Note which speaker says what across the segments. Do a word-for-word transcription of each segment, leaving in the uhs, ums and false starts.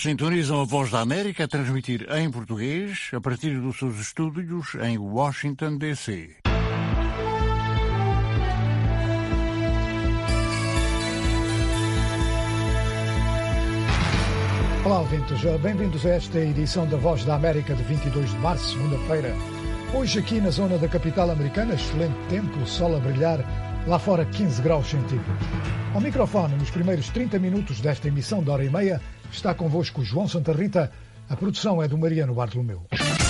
Speaker 1: Sintonizam a Voz da América a transmitir em português a partir dos seus estúdios em Washington, D C
Speaker 2: Olá, ouvintes. Bem-vindos a esta edição da Voz da América de vinte e dois de março, segunda-feira. Hoje aqui na zona da capital americana, excelente tempo, sol a brilhar, lá fora quinze graus centígrados. Ao microfone, nos primeiros trinta minutos desta emissão de hora e meia, está convosco João Santa Rita. A produção é do Mariano Bartolomeu.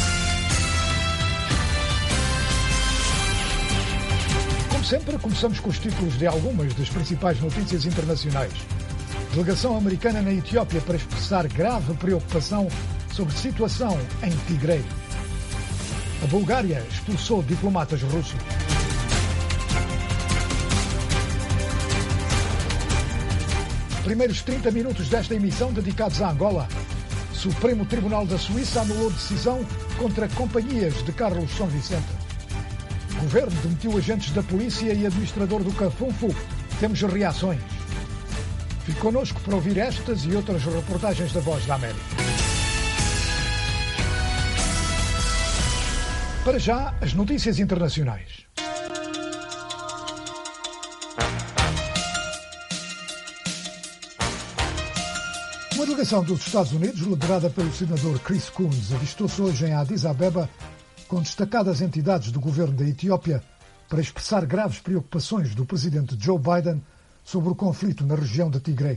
Speaker 2: Como sempre, começamos com os títulos de algumas das principais notícias internacionais. Delegação americana na Etiópia para expressar grave preocupação sobre situação em Tigray. A Bulgária expulsou diplomatas russos. Primeiros trinta minutos desta emissão dedicados a Angola. Supremo Tribunal da Suíça anulou decisão contra companhias de Carlos São Vicente. Governo demitiu agentes da polícia e administrador do Cafunfu. Temos reações. Fique connosco para ouvir estas e outras reportagens da Voz da América. Para já, as notícias internacionais. Uma delegação dos Estados Unidos, liderada pelo senador Chris Coons, avistou-se hoje em Addis Abeba com destacadas entidades do governo da Etiópia para expressar graves preocupações do presidente Joe Biden sobre o conflito na região de Tigray.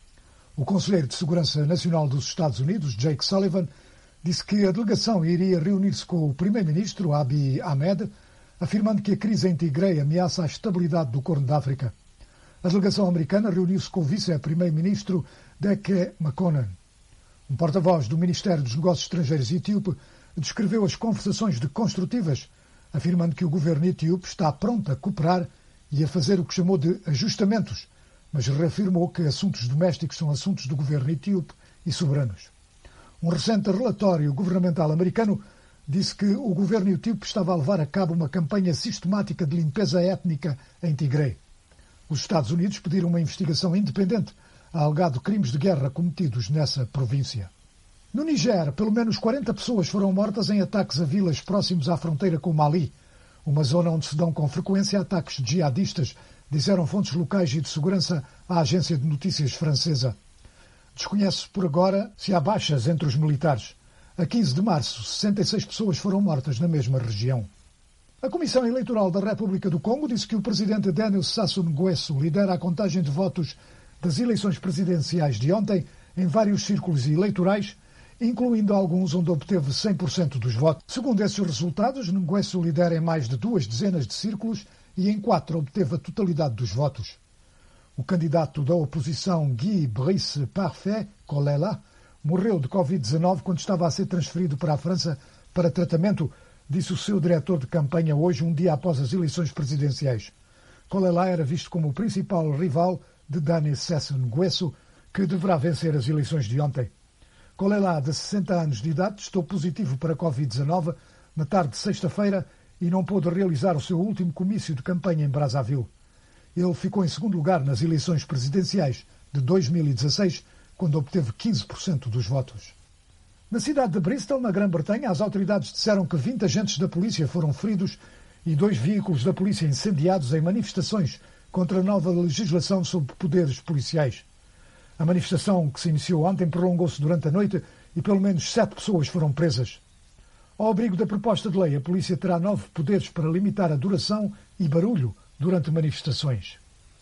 Speaker 2: O conselheiro de Segurança Nacional dos Estados Unidos, Jake Sullivan, disse que a delegação iria reunir-se com o primeiro-ministro Abiy Ahmed, afirmando que a crise em Tigray ameaça a estabilidade do Corno da África. A delegação americana reuniu-se com o vice-primeiro-ministro Deke Mekonnen. Um porta-voz do Ministério dos Negócios Estrangeiros etíope descreveu as conversações de construtivas, afirmando que o governo etíope está pronto a cooperar e a fazer o que chamou de ajustamentos, mas reafirmou que assuntos domésticos são assuntos do governo etíope e soberanos. Um recente relatório governamental americano disse que o governo etíope estava a levar a cabo uma campanha sistemática de limpeza étnica em Tigray. Os Estados Unidos pediram uma investigação independente a alegado crimes de guerra cometidos nessa província. No Niger, pelo menos quarenta pessoas foram mortas em ataques a vilas próximos à fronteira com o Mali, uma zona onde se dão com frequência ataques jihadistas, disseram fontes locais e de segurança à agência de notícias francesa. Desconhece por agora se há baixas entre os militares. A quinze de março, sessenta e seis pessoas foram mortas na mesma região. A Comissão Eleitoral da República do Congo disse que o presidente Denis Sassou Nguesso lidera a contagem de votos das eleições presidenciais de ontem em vários círculos eleitorais, incluindo alguns onde obteve cem por cento dos votos. Segundo esses resultados, Nguesso lidera em mais de duas dezenas de círculos e em quatro obteve a totalidade dos votos. O candidato da oposição Guy Brice Parfait Kolela morreu de covid dezenove quando estava a ser transferido para a França para tratamento, disse o seu diretor de campanha hoje, um dia após as eleições presidenciais. Kolela era visto como o principal rival de Denis Sassou Nguesso, que deverá vencer as eleições de ontem. Kolela, de sessenta anos de idade, testou positivo para covid dezenove na tarde de sexta-feira e não pôde realizar o seu último comício de campanha em Brazzaville. Ele ficou em segundo lugar nas eleições presidenciais de dois mil e dezasseis, quando obteve quinze por cento dos votos. Na cidade de Bristol, na Grã-Bretanha, as autoridades disseram que vinte agentes da polícia foram feridos e dois veículos da polícia incendiados em manifestações contra a nova legislação sobre poderes policiais. A manifestação, que se iniciou ontem, prolongou-se durante a noite e pelo menos sete pessoas foram presas. Ao abrigo da proposta de lei, a polícia terá nove poderes para limitar a duração e barulho durante manifestações.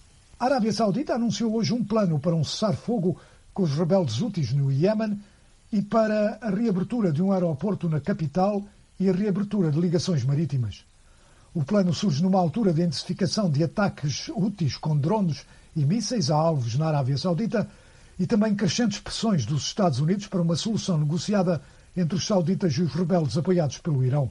Speaker 2: A Arábia Saudita anunciou hoje um plano para um cessar-fogo com os rebeldes Houthis no Iémen e para a reabertura de um aeroporto na capital e a reabertura de ligações marítimas. O plano surge numa altura de intensificação de ataques Houthis com drones e mísseis a alvos na Arábia Saudita e também crescentes pressões dos Estados Unidos para uma solução negociada entre os sauditas e os rebeldes apoiados pelo Irão.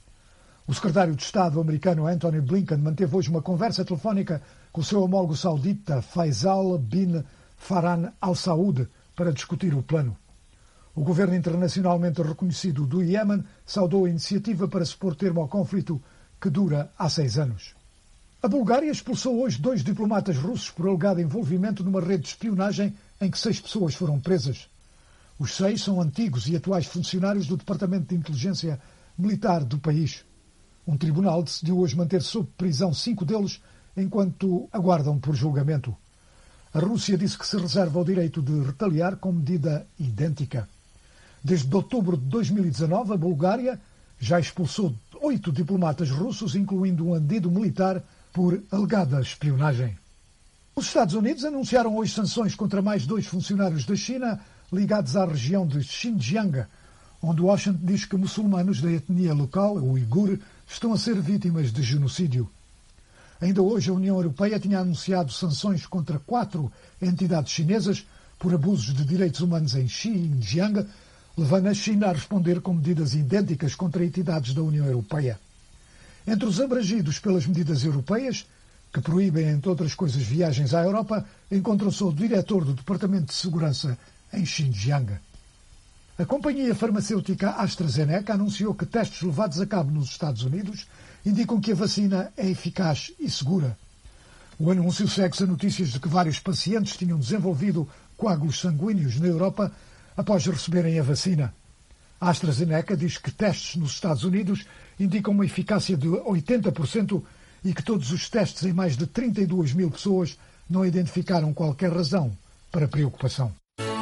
Speaker 2: O secretário de Estado americano Antony Blinken manteve hoje uma conversa telefónica com o seu homólogo saudita Faisal bin Farhan Al Saud para discutir o plano. O governo internacionalmente reconhecido do Iémen saudou a iniciativa para se pôr termo ao conflito que dura há seis anos. A Bulgária expulsou hoje dois diplomatas russos por alegado envolvimento numa rede de espionagem em que seis pessoas foram presas. Os seis são antigos e atuais funcionários do Departamento de Inteligência Militar do país. Um tribunal decidiu hoje manter sob prisão cinco deles enquanto aguardam por julgamento. A Rússia disse que se reserva o direito de retaliar com medida idêntica. Desde outubro de dois mil e dezanove, a Bulgária já expulsou oito diplomatas russos, incluindo um adido militar, por alegada espionagem. Os Estados Unidos anunciaram hoje sanções contra mais dois funcionários da China ligados à região de Xinjiang, onde Washington diz que muçulmanos da etnia local, o uigur, estão a ser vítimas de genocídio. Ainda hoje, a União Europeia tinha anunciado sanções contra quatro entidades chinesas por abusos de direitos humanos em Xinjiang, levando a China a responder com medidas idênticas contra entidades da União Europeia. Entre os abrangidos pelas medidas europeias, que proíbem, entre outras coisas, viagens à Europa, encontrou-se o diretor do Departamento de Segurança em Xinjiang. A companhia farmacêutica AstraZeneca anunciou que testes levados a cabo nos Estados Unidos indicam que a vacina é eficaz e segura. O anúncio segue-se a notícias de que vários pacientes tinham desenvolvido coágulos sanguíneos na Europa após receberem a vacina. A AstraZeneca diz que testes nos Estados Unidos indicam uma eficácia de oitenta por cento e que todos os testes em mais de trinta e duas mil pessoas não identificaram qualquer razão para preocupação.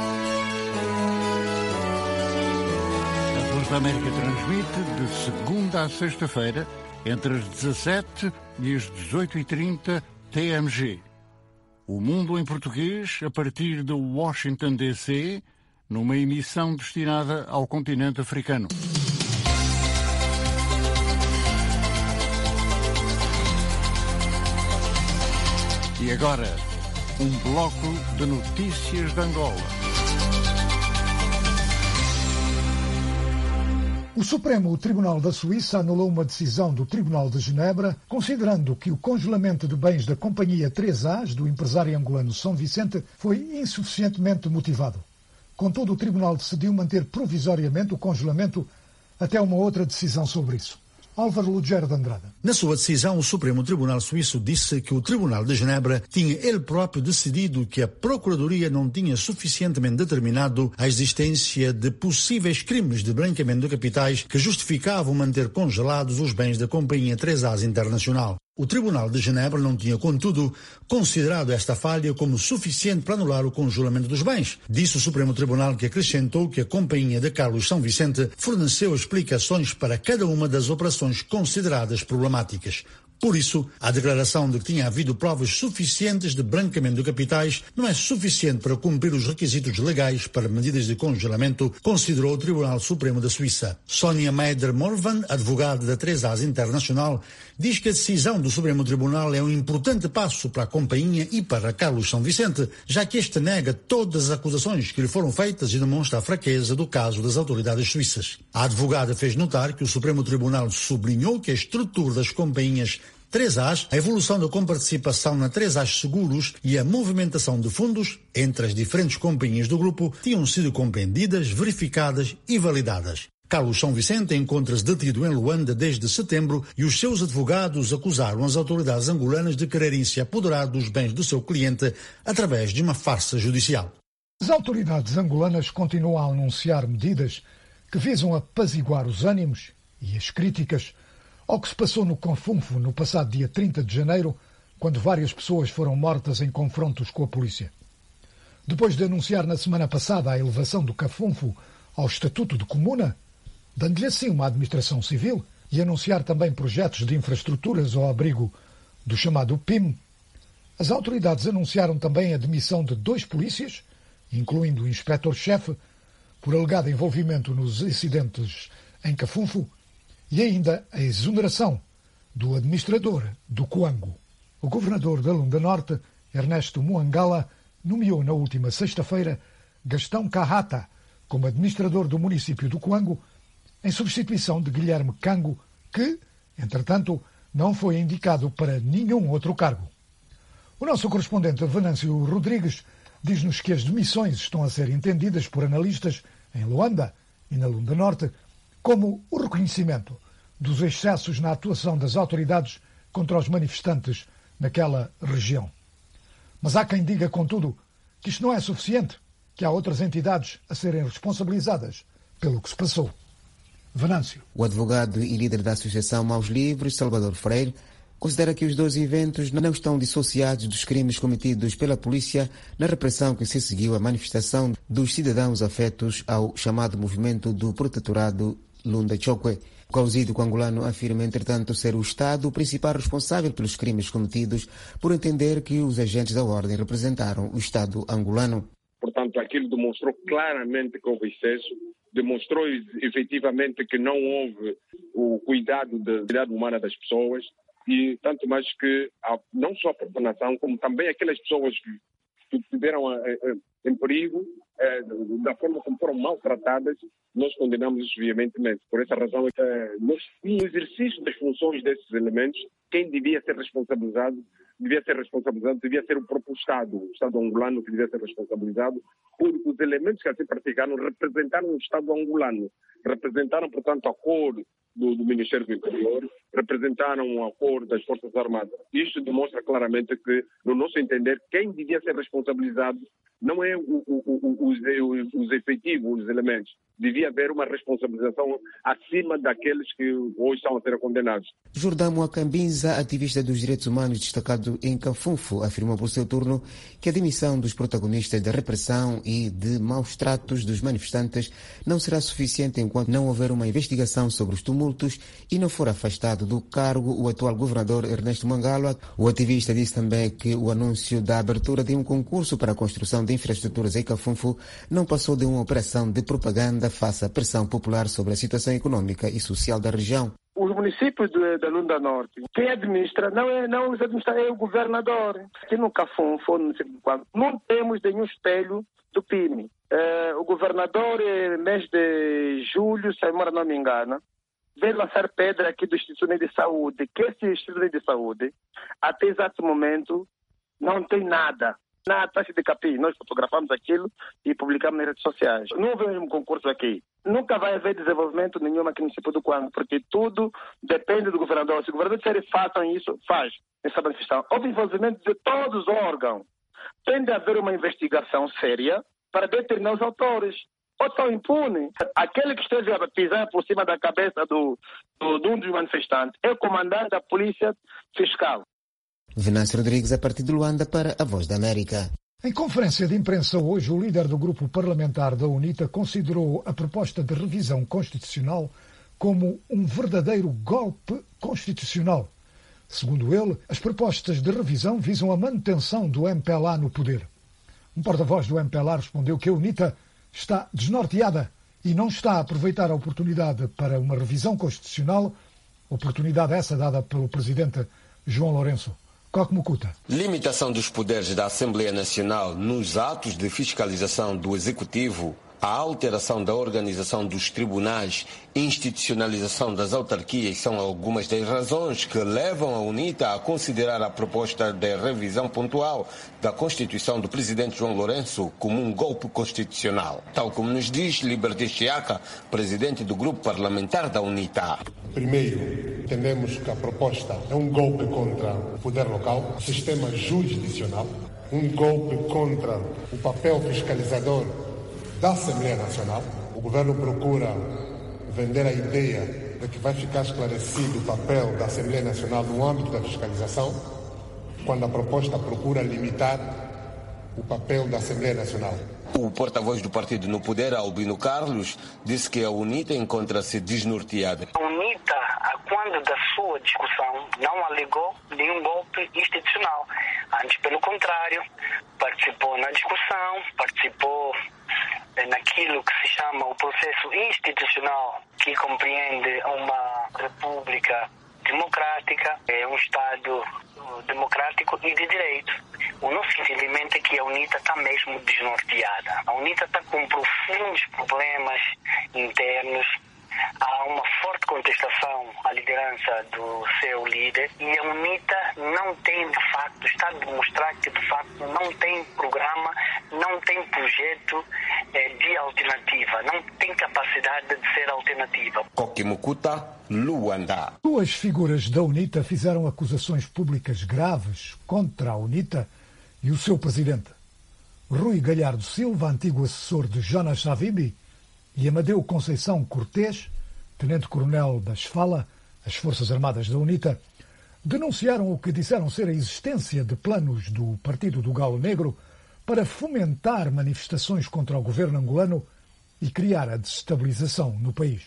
Speaker 1: A Voz da América transmite de segunda a sexta-feira, entre as dezassete e as dezoito e trinta T M G. O Mundo em Português, a partir de Washington, D C, numa emissão destinada ao continente africano. E agora, um bloco de notícias de Angola.
Speaker 2: O Supremo Tribunal da Suíça anulou uma decisão do Tribunal de Genebra, considerando que o congelamento de bens da companhia três As, do empresário angolano São Vicente, foi insuficientemente motivado. Contudo, o Tribunal decidiu manter provisoriamente o congelamento até uma outra decisão sobre isso. Álvaro Lugero de Andrade.
Speaker 3: Na sua decisão, o Supremo Tribunal Suíço disse que o Tribunal de Genebra tinha ele próprio decidido que a Procuradoria não tinha suficientemente determinado a existência de possíveis crimes de branqueamento de capitais que justificavam manter congelados os bens da companhia três As Internacional. O Tribunal de Genebra não tinha, contudo, considerado esta falha como suficiente para anular o congelamento dos bens. Disse o Supremo Tribunal, que acrescentou que a companhia de Carlos São Vicente forneceu explicações para cada uma das operações consideradas problemáticas. Por isso, a declaração de que tinha havido provas suficientes de branqueamento de capitais não é suficiente para cumprir os requisitos legais para medidas de congelamento, considerou o Tribunal Supremo da Suíça. Sónia Meider-Morvan, advogada da três As Internacional, diz que a decisão do Supremo Tribunal é um importante passo para a companhia e para Carlos São Vicente, já que este nega todas as acusações que lhe foram feitas e demonstra a fraqueza do caso das autoridades suíças. A advogada fez notar que o Supremo Tribunal sublinhou que a estrutura das companhias três As, a evolução da comparticipação na três As Seguros e a movimentação de fundos entre as diferentes companhias do grupo tinham sido compreendidas, verificadas e validadas. Carlos São Vicente encontra-se detido em Luanda desde setembro e os seus advogados acusaram as autoridades angolanas de quererem se apoderar dos bens do seu cliente através de uma farsa judicial.
Speaker 2: As autoridades angolanas continuam a anunciar medidas que visam apaziguar os ânimos e as críticas ao que se passou no Cafunfo no passado dia trinta de janeiro, quando várias pessoas foram mortas em confrontos com a polícia. Depois de anunciar na semana passada a elevação do Cafunfo ao Estatuto de Comuna, dando-lhe assim uma administração civil, e anunciar também projetos de infraestruturas ao abrigo do chamado P I M, as autoridades anunciaram também a demissão de dois polícias, incluindo o inspetor-chefe, por alegado envolvimento nos incidentes em Cafunfo, e ainda a exoneração do administrador do Coango. O governador da Lunda Norte, Ernesto Muangala, nomeou na última sexta-feira Gastão Carrata como administrador do município do Coango, em substituição de Guilherme Cango, que, entretanto, não foi indicado para nenhum outro cargo. O nosso correspondente Venâncio Rodrigues diz-nos que as demissões estão a ser entendidas por analistas em Luanda e na Lunda Norte como o reconhecimento dos excessos na atuação das autoridades contra os manifestantes naquela região. Mas há quem diga, contudo, que isto não é suficiente que há outras entidades a serem responsabilizadas pelo que se passou. Venâncio.
Speaker 4: O advogado e líder da Associação Maus Livres, Salvador Freire, considera que os dois eventos não estão dissociados dos crimes cometidos pela polícia na repressão que se seguiu à manifestação dos cidadãos afetos ao chamado movimento do protetorado Lunda Chokwe. O causídico angolano afirma, entretanto, ser o Estado o principal responsável pelos crimes cometidos, por entender que os agentes da ordem representaram o Estado angolano.
Speaker 5: Portanto, aquilo demonstrou claramente que houve excesso, demonstrou efetivamente que não houve o cuidado da dignidade humana das pessoas, e tanto mais que não só a população, como também aquelas pessoas que estiveram em perigo, da forma como foram maltratadas, nós condenamos isso veementemente. Por essa razão, nós, no exercício das funções desses elementos, quem devia ser responsabilizado, devia ser responsabilizado, devia ser o próprio Estado, o Estado angolano que devia ser responsabilizado, porque os elementos que assim praticaram representaram o Estado angolano, representaram, portanto, a cor do, do Ministério do Interior, representaram a cor das Forças Armadas. Isto demonstra claramente que, no nosso entender, quem devia ser responsabilizado não é o, o, o, os, os efetivos, os elementos. Devia haver uma responsabilização acima daqueles que hoje estão a ser condenados.
Speaker 4: Jordão Moacambinza, ativista dos direitos humanos destacado em Cafunfo, afirmou por seu turno que a demissão dos protagonistas da repressão e de maus tratos dos manifestantes não será suficiente enquanto não houver uma investigação sobre os tumultos e não for afastado do cargo o atual governador Ernesto Mangala. O ativista disse também que o anúncio da abertura de um concurso para a construção de infraestruturas em Cafunfo não passou de uma operação de propaganda face à pressão popular sobre a situação econômica e social da região.
Speaker 6: Os municípios da Lunda Norte, quem administra não é, não os administra, é o governador. Aqui no Cafunfo, no município de Quando, não temos nenhum espelho do P I M I. É, o governador, mês de julho, se a memória não me engana, veio lançar pedra aqui do Instituto de Saúde, que esse Instituto de Saúde, até exato momento, não tem nada. Na taxa de capim, nós fotografamos aquilo e publicamos nas redes sociais. Não houve um concurso aqui. Nunca vai haver desenvolvimento nenhum aqui no município do Quando, porque tudo depende do governador. Se o governador disser façam isso, faz essa manifestação. Houve envolvimento de todos os órgãos. Tem de haver uma investigação séria para determinar os autores. Ou estão impunes. Aquele que esteja a pisar por cima da cabeça do, do, de um dos manifestantes é o comandante da Polícia Fiscal.
Speaker 4: Venâncio Rodrigues, a partir de Luanda, para a Voz da América.
Speaker 2: Em conferência de imprensa hoje, o líder do grupo parlamentar da UNITA considerou a proposta de revisão constitucional como um verdadeiro golpe constitucional. Segundo ele, as propostas de revisão visam a manutenção do M P L A no poder. Um porta-voz do M P L A respondeu que a UNITA está desnorteada e não está a aproveitar a oportunidade para uma revisão constitucional, oportunidade essa dada pelo presidente João Lourenço.
Speaker 7: Limitação dos poderes da Assembleia Nacional nos atos de fiscalização do Executivo, a alteração da organização dos tribunais, institucionalização das autarquias são algumas das razões que levam a UNITA a considerar a proposta de revisão pontual da Constituição do presidente João Lourenço como um golpe constitucional, tal como nos diz Liberté Chiaka, presidente do grupo parlamentar da UNITA.
Speaker 8: Primeiro, entendemos que a proposta é um golpe contra o poder local, o sistema jurisdicional, um golpe contra o papel fiscalizador da Assembleia Nacional. O governo procura vender a ideia de que vai ficar esclarecido o papel da Assembleia Nacional no âmbito da fiscalização, quando a proposta procura limitar o papel da Assembleia Nacional.
Speaker 7: O porta-voz do partido no poder, Albino Carlos, disse que a UNITA encontra-se desnorteada.
Speaker 9: A UNITA, quando da sua discussão, não alegou nenhum golpe institucional. Antes, pelo contrário, participou na discussão, participou naquilo que se chama o processo institucional, que compreende uma república democrática, é um Estado democrático e de direito. O nosso entendimento é que a UNITA está mesmo desnorteada. A UNITA está com profundos problemas internos. Há uma forte contestação à liderança do seu líder e a UNITA não tem, de facto, está a demonstrar que, de facto, não tem programa, não tem projeto eh, de alternativa, não tem capacidade de ser alternativa.
Speaker 7: Kokimukuta, Luanda.
Speaker 2: Duas figuras da UNITA fizeram acusações públicas graves contra a UNITA e o seu presidente. Rui Galhardo Silva, antigo assessor de Jonas Savimbi, e Amadeu Conceição Cortês, tenente-coronel da SFALA, as Forças Armadas da UNITA, denunciaram o que disseram ser a existência de planos do Partido do Galo Negro para fomentar manifestações contra o governo angolano e criar a desestabilização no país.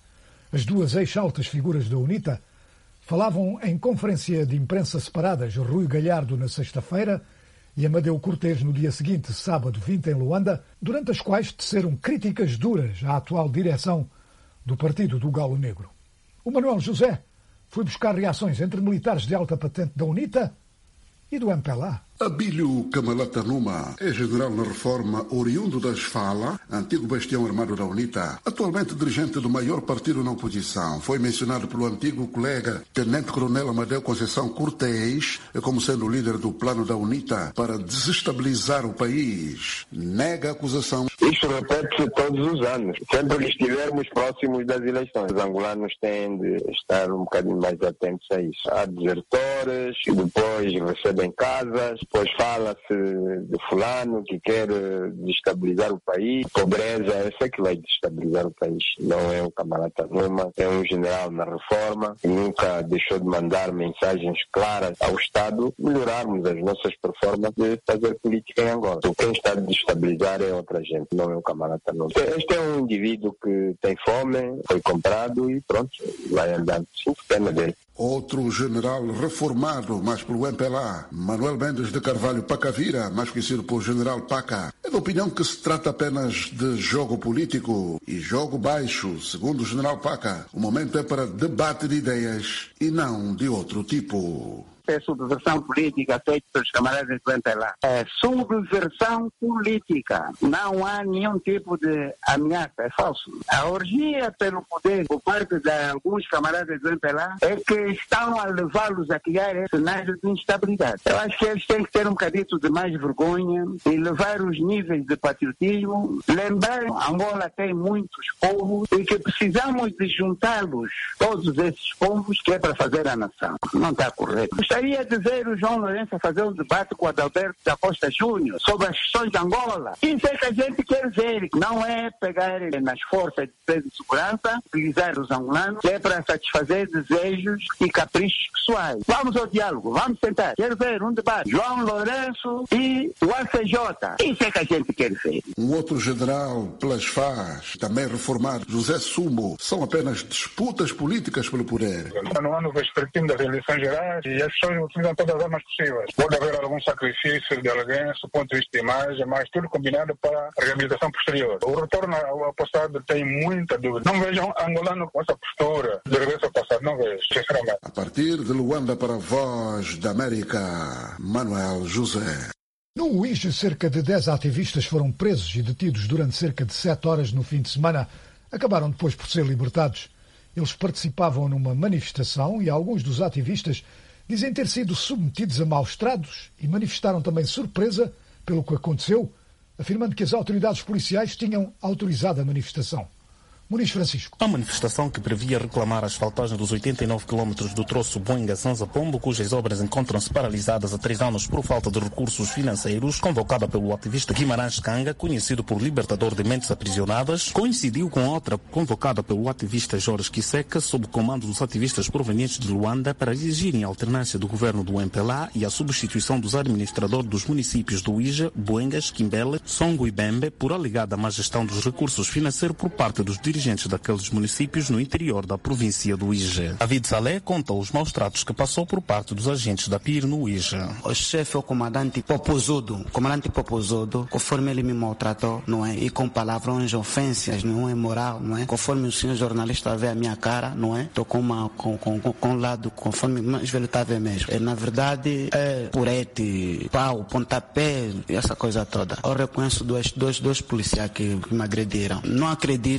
Speaker 2: As duas ex-altas figuras da UNITA falavam em conferência de imprensa separadas, Rui Galhardo na sexta-feira e Amadeu Cortês no dia seguinte, sábado vinte, em Luanda, durante as quais teceram críticas duras à atual direção do Partido do Galo Negro. O Manuel José foi buscar reações entre militares de alta patente da UNITA e do M P L A.
Speaker 10: Abílio Camalata Numa é general na reforma oriundo da SFALA, antigo bastião armado da UNITA, atualmente dirigente do maior partido na oposição. Foi mencionado pelo antigo colega tenente-coronel Amadeu Conceição Cortês como sendo o líder do plano da UNITA para desestabilizar o país. Nega a acusação.
Speaker 11: Isso repete-se todos os anos. Sempre que estivermos próximos das eleições, os angolanos têm de estar um bocadinho mais atentos a isso. Há desertores que depois recebem casas, depois fala-se de fulano que quer desestabilizar o país. Pobreza, essa é que vai desestabilizar o país. Não é o Camalata Numa, é um general na reforma que nunca deixou de mandar mensagens claras ao Estado, melhorarmos as nossas performances de fazer política em Angola. Quem está a desestabilizar é outra gente, não é o Camalata Numa. Este é um indivíduo que tem fome, foi comprado e pronto, vai andando. Sim, pena dele.
Speaker 10: Outro general reformado, mas pelo M P L A, Manuel Mendes de Carvalho Pacavira, mais conhecido por General Paca, é da opinião que se trata apenas de jogo político e jogo baixo. Segundo o General Paca, o momento é para debate de ideias e não de outro tipo.
Speaker 12: É subversão política feita pelos camaradas do M P L A. É subversão política. Não há nenhum tipo de ameaça. É falso. A orgia pelo poder por parte de alguns camaradas do M P L A é que estão a levá-los a criar esse cenário de instabilidade. Eu acho que eles têm que ter um bocadito de mais vergonha e levar os níveis de patriotismo. Lembrar que Angola tem muitos povos e que precisamos de juntá-los, todos esses povos, que é para fazer a nação. Não está correto. Gostaria de ver o João Lourenço fazer um debate com o Adalberto da Costa Júnior sobre as questões de Angola. Isso é que a gente quer ver. Não é pegar nas forças de defesa e segurança, utilizar os angolanos, que é para satisfazer desejos e caprichos pessoais. Vamos ao diálogo, vamos sentar. Quero ver um debate. João Lourenço e o A C J. Isso é que a gente quer ver.
Speaker 10: Um outro general pelas F A S, também reformado, José Sumo, são apenas disputas políticas pelo poder.
Speaker 13: No ano vespertino das eleições gerais, e as pessoas utilizam todas as armas possíveis. Pode haver algum sacrifício de alguém, do ponto de vista de imagem, mas tudo combinado para a reabilitação posterior. O retorno ao passado tem muita dúvida. Não vejo angolano com essa postura de regresso ao passado, não vejo, sinceramente.
Speaker 10: A partir de Luanda para a Voz da América, Manuel José.
Speaker 2: No Uíge, cerca de dez ativistas foram presos e detidos durante cerca de sete horas no fim de semana. Acabaram depois por ser libertados. Eles participavam numa manifestação e alguns dos ativistas dizem ter sido submetidos a maus tratos e manifestaram também surpresa pelo que aconteceu, afirmando que as autoridades policiais tinham autorizado a manifestação. Muniz Francisco.
Speaker 14: A manifestação que previa reclamar a asfaltagem dos oitenta e nove quilómetros do troço Boinga-Sanza-Pombo, cujas obras encontram-se paralisadas há três anos por falta de recursos financeiros, convocada pelo ativista Guimarães Canga, conhecido por libertador de mentes aprisionadas, coincidiu com outra convocada pelo ativista Jorge Kiseka, sob comando dos ativistas provenientes de Luanda, para exigirem a alternância do governo do M P L A e a substituição dos administradores dos municípios do Uíge, Boengas, Quimbele, Songo e Bembe, por alegada má gestão dos recursos financeiros por parte dos dirigentes daqueles municípios no interior da província do Uíge. David Salé conta os maus tratos que passou por parte dos agentes da P I R no Uíge.
Speaker 15: O chefe, o comandante Popozudo, o comandante Popozudo, conforme ele me maltratou, não é? E com palavrões, ofensas, não é? Moral, não é? Conforme o senhor jornalista vê a minha cara, não é? Estou com uma, com, com, com, com um lado, conforme mais velho está a ver mesmo. É, na verdade, é purete, pau, pontapé, essa coisa toda. Eu reconheço dois, dois, dois policiais que, que me agrediram. Não acredito, não é?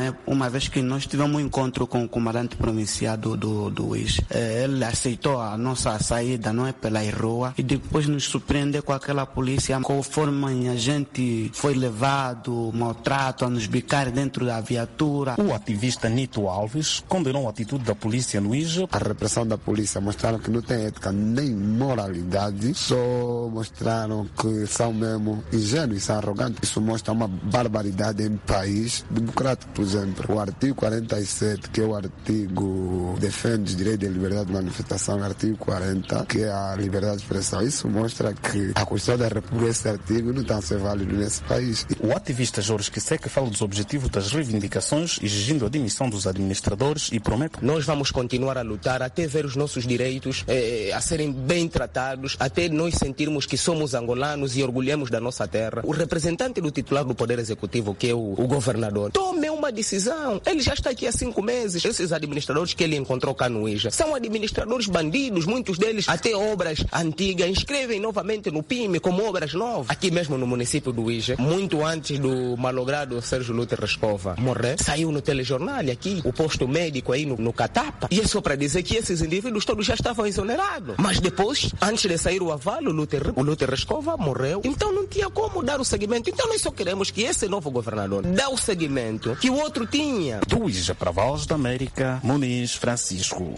Speaker 15: é? Uma vez que nós tivemos um encontro com o comandante provincial do, do, do I S, é, ele aceitou a nossa saída, não é, pela rua, e depois nos surpreendeu com aquela polícia, conforme a gente foi levado, maltrato, a nos bicar dentro da viatura.
Speaker 14: O ativista Nito Alves condenou a atitude da polícia no I J.
Speaker 16: A repressão da polícia mostraram que não tem ética nem moralidade, só mostraram que são mesmo ingênuos, são arrogantes. Isso mostra uma barbaridade em país democrático, por exemplo. O artigo quarenta e sete, que é o artigo que defende os direitos de liberdade de manifestação, o artigo quarenta, que é a liberdade de expressão. Isso mostra que a Constituição da República, esse artigo, não está a ser válido nesse país.
Speaker 14: O ativista Jorge Kiseke fala dos objetivos das reivindicações, exigindo a demissão dos administradores e promete:
Speaker 17: nós vamos continuar a lutar até ver os nossos direitos eh, a serem bem tratados, até nós sentirmos que somos angolanos e orgulhamos da nossa terra. O representante do titular do Poder Executivo, que é o, o governador, tome uma decisão. Ele já está aqui há cinco meses. Esses administradores que ele encontrou cá no I J A são administradores bandidos, muitos deles até obras antigas inscrevem novamente no P I M E como obras novas. Aqui mesmo no município do I J A, muito antes do malogrado Sérgio Lute Rescova morrer, saiu no telejornal aqui, o posto médico aí no, no Catapa, e é só para dizer que esses indivíduos todos já estavam exonerados. Mas depois, antes de sair o aval, o Lute, o Lute Rescova morreu, então não tinha como dar o seguimento. Então nós só queremos que esse novo governador dê o seguimento que o outro tinha.
Speaker 14: Do I J A para a Voz da América, Muniz Francisco.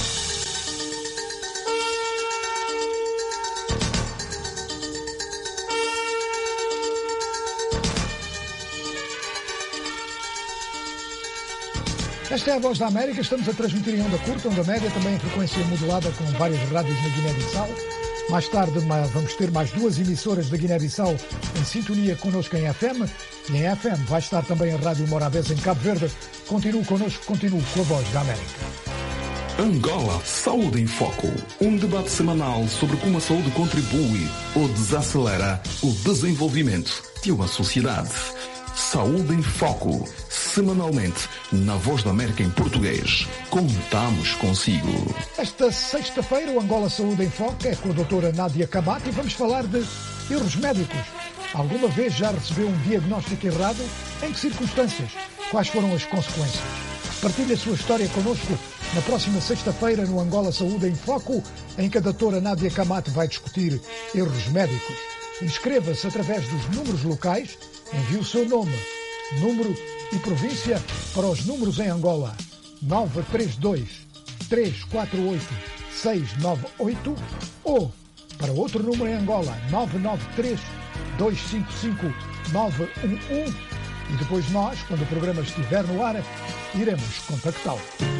Speaker 2: Esta é a Voz da América, estamos a transmitir em onda curta, onda média, também em frequência modulada com várias rádios na Guiné-Bissau. Mais tarde vamos ter mais duas emissoras da Guiné-Bissau em sintonia connosco em F M, e em F M vai estar também a Rádio Morabeza em Cabo Verde. Continue connosco, continue com a Voz da América.
Speaker 18: Angola, Saúde em Foco. Um debate semanal sobre como a saúde contribui ou desacelera o desenvolvimento de uma sociedade. Saúde em Foco, semanalmente, na Voz da América em português. Contamos consigo.
Speaker 2: Esta sexta-feira, o Angola Saúde em Foco é com a doutora Nádia Camate e vamos falar de erros médicos. Alguma vez já recebeu um diagnóstico errado? Em que circunstâncias? Quais foram as consequências? Partilhe a sua história connosco na próxima sexta-feira no Angola Saúde em Foco, em que a doutora Nádia Camate vai discutir erros médicos. Inscreva-se através dos números locais, envie o seu nome, número e província para os números em Angola nove três dois, três quatro oito, seis nove oito ou para outro número em Angola nove nove três, dois cinco cinco, nove um um e depois nós, quando o programa estiver no ar, iremos contactá-lo.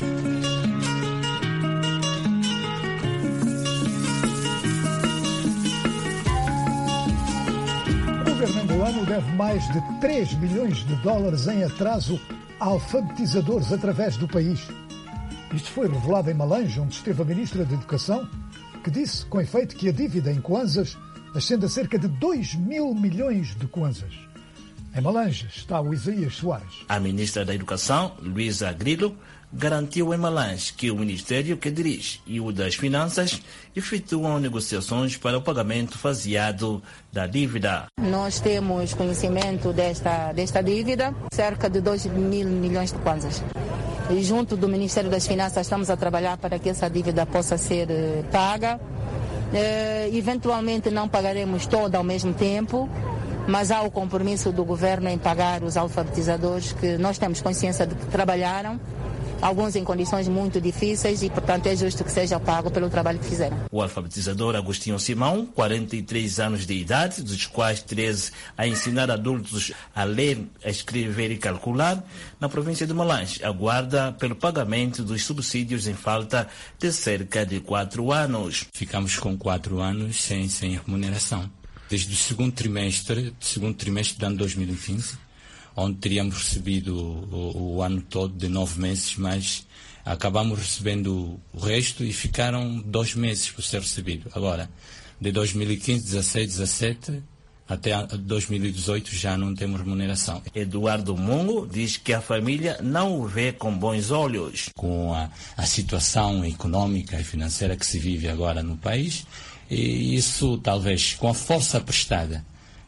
Speaker 2: O governo angolano deve mais de três milhões de dólares em atraso a alfabetizadores através do país. Isto foi revelado em Malange, onde esteve a Ministra da Educação, que disse, com efeito, que a dívida em kwanzas ascende a cerca de dois mil milhões de kwanzas. Em Malange está o Isaías Soares.
Speaker 19: A Ministra da Educação, Luísa Grilo, garantiu em Malange que o Ministério que dirige e o das Finanças efetuam negociações para o pagamento faseado da dívida.
Speaker 20: Nós temos conhecimento desta, desta dívida, cerca de dois mil milhões de kwanzas. E junto do Ministério das Finanças estamos a trabalhar para que essa dívida possa ser eh, paga. Eh, eventualmente não pagaremos toda ao mesmo tempo, mas há o compromisso do governo em pagar os alfabetizadores que nós temos consciência de que trabalharam, alguns em condições muito difíceis, e portanto é justo que seja pago pelo trabalho que fizeram.
Speaker 19: O alfabetizador Agostinho Simão, quarenta e três anos de idade, dos quais treze a ensinar adultos a ler, a escrever e calcular, na província de Malange, aguarda pelo pagamento dos subsídios em falta de cerca de quatro anos.
Speaker 21: Ficamos com quatro anos sem, sem remuneração. Desde o segundo trimestre, segundo trimestre do ano dois mil e quinze, onde teríamos recebido o, o ano todo de nove meses, mas acabamos recebendo o resto e ficaram dois meses por ser recebido. Agora, de dois mil e quinze, dezasseis, dezassete até dois mil e dezoito já não temos remuneração.
Speaker 19: Eduardo Mungo diz que a família não o vê com bons olhos.
Speaker 21: Com a, a situação econômica e financeira que se vive agora no país, e isso talvez com a força prestada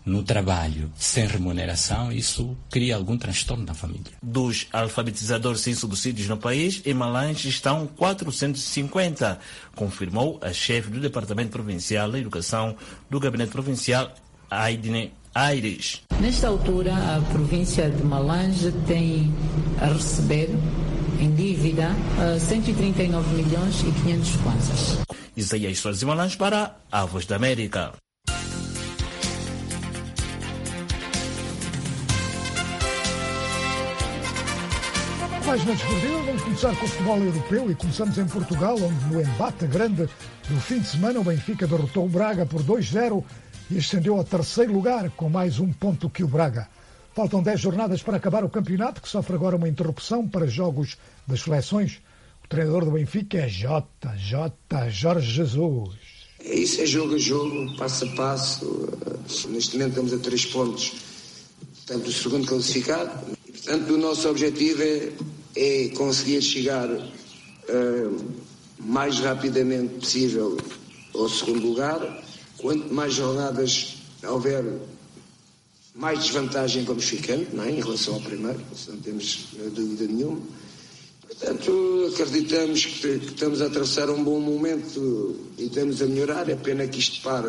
Speaker 21: no trabalho sem remuneração, isso cria algum transtorno na família.
Speaker 19: Dos alfabetizadores sem subsídios no país, em Malange estão quatrocentos e cinquenta, confirmou a chefe do Departamento Provincial da Educação do Gabinete Provincial, Aidine Aires.
Speaker 1: Nesta altura, a província de Malange tem a receber em dívida cento e trinta e nove milhões e quinhentos kwanzas.
Speaker 19: Isaías Soares de Malange para a Voz da América.
Speaker 2: Página desportiva, vamos começar com o futebol europeu e começamos em Portugal, onde no embate grande do fim de semana o Benfica derrotou o Braga por dois a zero e ascendeu a terceiro lugar com mais um ponto que o Braga. Faltam dez jornadas para acabar o campeonato, que sofre agora uma interrupção para jogos das seleções. O treinador do Benfica é J J Jorge Jesus.
Speaker 22: É isso, é jogo a jogo, passo a passo. Neste momento estamos a três pontos, portanto, o segundo classificado. E, portanto, o nosso objetivo é, é conseguir chegar uh, mais rapidamente possível ao segundo lugar. Quanto mais jornadas houver, mais desvantagem vamos ficando, não é? Em relação ao primeiro, isso não temos dúvida nenhuma. Portanto, acreditamos que, que estamos a atravessar um bom momento e estamos a melhorar. É pena que isto pare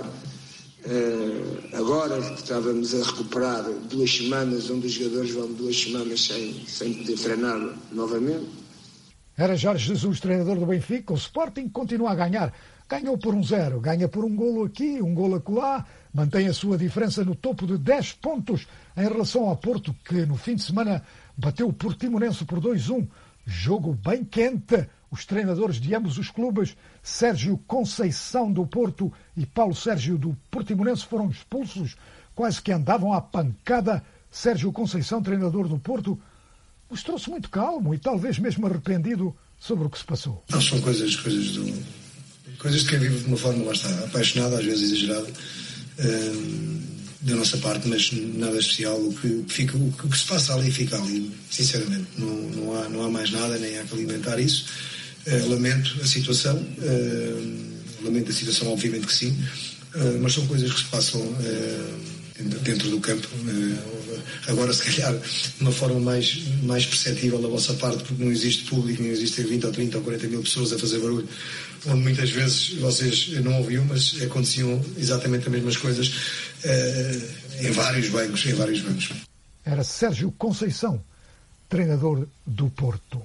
Speaker 22: uh, agora, que estávamos a recuperar duas semanas, onde os jogadores vão duas semanas sem, sem poder treinar novamente.
Speaker 2: Era Jorge Jesus, treinador do Benfica. O Sporting continua a ganhar. Ganhou por um zero, ganha por um golo aqui, um golo acolá, mantém a sua diferença no topo de dez pontos em relação ao Porto, que no fim de semana bateu o Portimonense por dois a um. Jogo bem quente. Os treinadores de ambos os clubes, Sérgio Conceição do Porto e Paulo Sérgio do Portimonense, foram expulsos, quase que andavam à pancada. Sérgio Conceição, treinador do Porto, mostrou-se muito calmo e talvez mesmo arrependido sobre o que se passou.
Speaker 23: Não, são coisas, coisas do... Coisas de quem vive de uma forma, lá está, apaixonada, às vezes exagerada, uh, da nossa parte, mas nada especial. O que, fica, o que se passa ali fica ali, sinceramente. Não, não, há, não há mais nada, nem há que alimentar isso. Uh, lamento a situação, uh, lamento a situação, obviamente que sim, uh, mas são coisas que se passam uh, dentro do campo. Uh, agora, se calhar, de uma forma mais, mais perceptível da vossa parte, porque não existe público, não existem vinte ou trinta ou quarenta mil pessoas a fazer barulho, onde muitas vezes vocês não ouviam, mas aconteciam exatamente as mesmas coisas uh, em vários bancos, em vários bancos.
Speaker 2: Era Sérgio Conceição, treinador do Porto.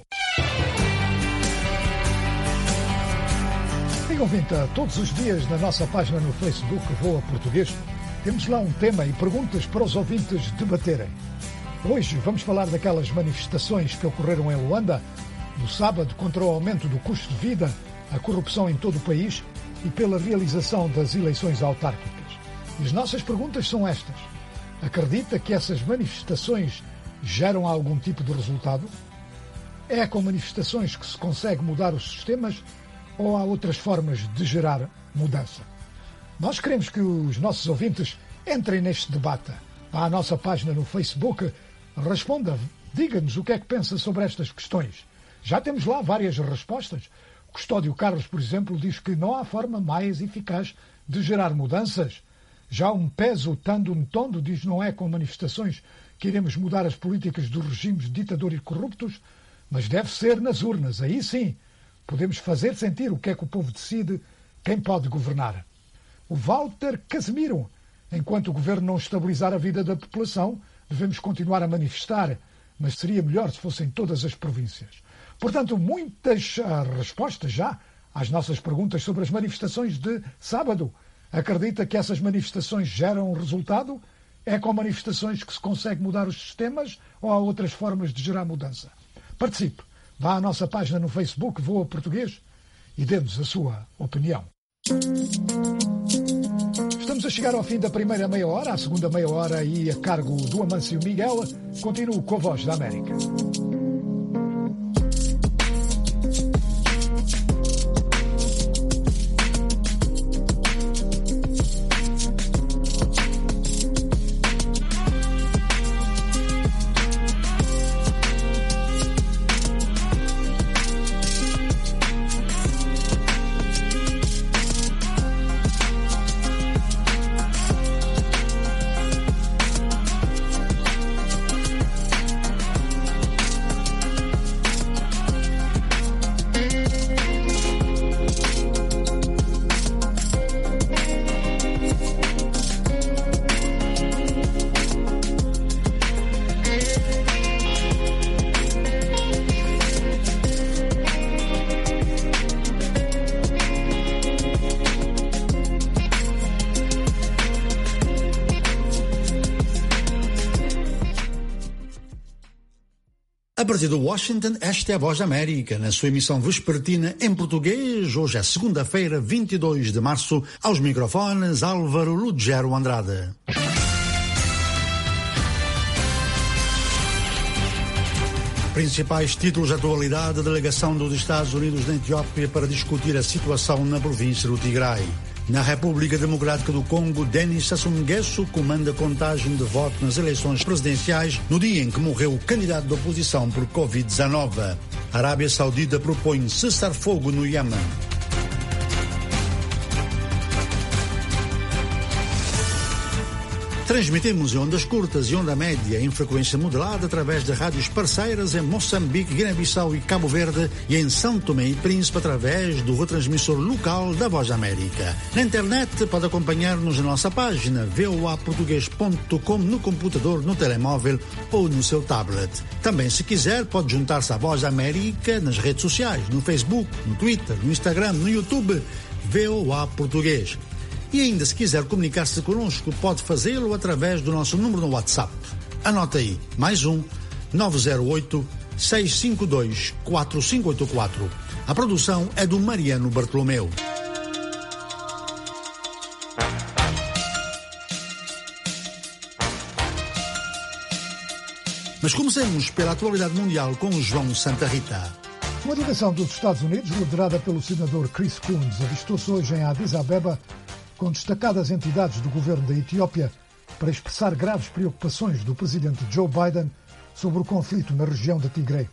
Speaker 2: Digam vinta, todos os dias na nossa página no Facebook Voa Português, temos lá um tema e perguntas para os ouvintes debaterem. Hoje vamos falar daquelas manifestações que ocorreram em Luanda, no sábado, contra o aumento do custo de vida, a corrupção em todo o país e pela realização das eleições autárquicas. E as nossas perguntas são estas. Acredita que essas manifestações geram algum tipo de resultado? É com manifestações que se consegue mudar os sistemas ou há outras formas de gerar mudança? Nós queremos que os nossos ouvintes entrem neste debate. Vá à nossa página no Facebook, responda, diga-nos o que é que pensa sobre estas questões. Já temos lá várias respostas. O Custódio Carlos, por exemplo, diz que não há forma mais eficaz de gerar mudanças. Já um Peso Tando Ntondo diz que não é com manifestações que iremos mudar as políticas dos regimes ditadores e corruptos, mas deve ser nas urnas. Aí sim, podemos fazer sentir o que é que o povo decide, quem pode governar. O Walter Casemiro, enquanto o governo não estabilizar a vida da população, devemos continuar a manifestar, mas seria melhor se fossem todas as províncias. Portanto, muitas uh, respostas já às nossas perguntas sobre as manifestações de sábado. Acredita que essas manifestações geram resultado? É com manifestações que se consegue mudar os sistemas ou há outras formas de gerar mudança? Participe. Vá à nossa página no Facebook, Voa Português, e dê-nos a sua opinião. Estamos a chegar ao fim da primeira meia hora, a segunda meia hora e a cargo do Amâncio Miguel. Continuo com a Voz da América.
Speaker 3: A partir de Washington, esta é a Voz da América, na sua emissão vespertina em português. Hoje é segunda-feira, vinte e dois de março. Aos microfones, Álvaro Lugero Andrade. Principais títulos de atualidade: a delegação dos Estados Unidos na Etiópia para discutir a situação na província do Tigray. Na República Democrática do Congo, Denis Sassou Nguesso comanda a contagem de votos nas eleições presidenciais no dia em que morreu o candidato da oposição por covid dezenove. A Arábia Saudita propõe cessar fogo no Iêmen. Transmitimos em ondas curtas e onda média em frequência modulada através de rádios parceiras em Moçambique, Guiné-Bissau e Cabo Verde e em São Tomé e Príncipe através do retransmissor local da Voz da América. Na internet pode acompanhar-nos na nossa página v o a português ponto com no computador, no telemóvel ou no seu tablet. Também, se quiser, pode juntar-se à Voz da América nas redes sociais, no Facebook, no Twitter, no Instagram, no YouTube, V O A Português. E ainda, se quiser comunicar-se connosco, pode fazê-lo através do nosso número no WhatsApp. Anota aí, mais um, nove zero oito, seis cinco dois, quatro cinco oito quatro. A produção é do Mariano Bartolomeu. Mas comecemos pela atualidade mundial com o João Santa Rita.
Speaker 2: Uma delegação dos Estados Unidos, liderada pelo senador Chris Coons, avistou-se hoje em Addis Abeba com destacadas entidades do governo da Etiópia para expressar graves preocupações do presidente Joe Biden sobre o conflito na região de Tigray.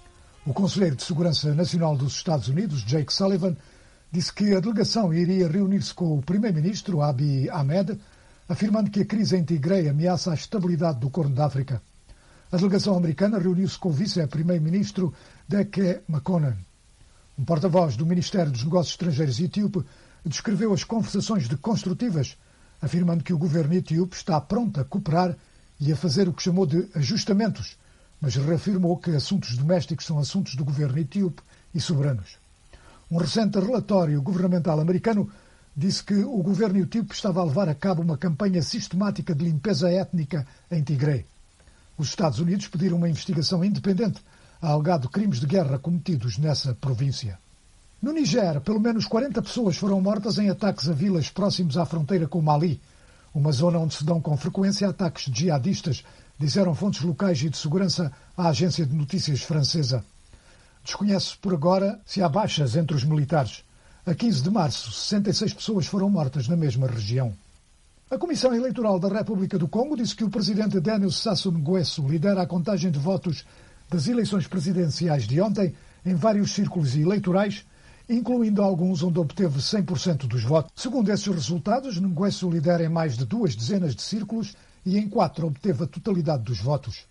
Speaker 2: O conselheiro de Segurança Nacional dos Estados Unidos, Jake Sullivan, disse que a delegação iria reunir-se com o primeiro-ministro Abiy Ahmed, afirmando que a crise em Tigray ameaça a estabilidade do Corno de África. A delegação americana reuniu-se com o vice-primeiro-ministro Deke Mekonnen. Um porta-voz do Ministério dos Negócios Estrangeiros etíope descreveu as conversações de construtivas, afirmando que o governo etíope está pronto a cooperar e a fazer o que chamou de ajustamentos, mas reafirmou que assuntos domésticos são assuntos do governo etíope e soberanos. Um recente relatório governamental americano disse que o governo etíope estava a levar a cabo uma campanha sistemática de limpeza étnica em Tigray. Os Estados Unidos pediram uma investigação independente a alegado crimes de guerra cometidos nessa província. No Niger, pelo menos quarenta pessoas foram mortas em ataques a vilas próximos à fronteira com o Mali, uma zona onde se dão com frequência ataques jihadistas, disseram fontes locais e de segurança à agência de notícias francesa. Desconhece por agora se há baixas entre os militares. A quinze de março, sessenta e seis pessoas foram mortas na mesma região. A Comissão Eleitoral da República do Congo disse que o presidente Denis Sassou Nguesso lidera a contagem de votos das eleições presidenciais de ontem em vários círculos eleitorais, incluindo alguns onde obteve cem por cento dos votos. Segundo esses resultados, Nguesso lidera em mais de duas dezenas de círculos e em quatro obteve a totalidade dos votos.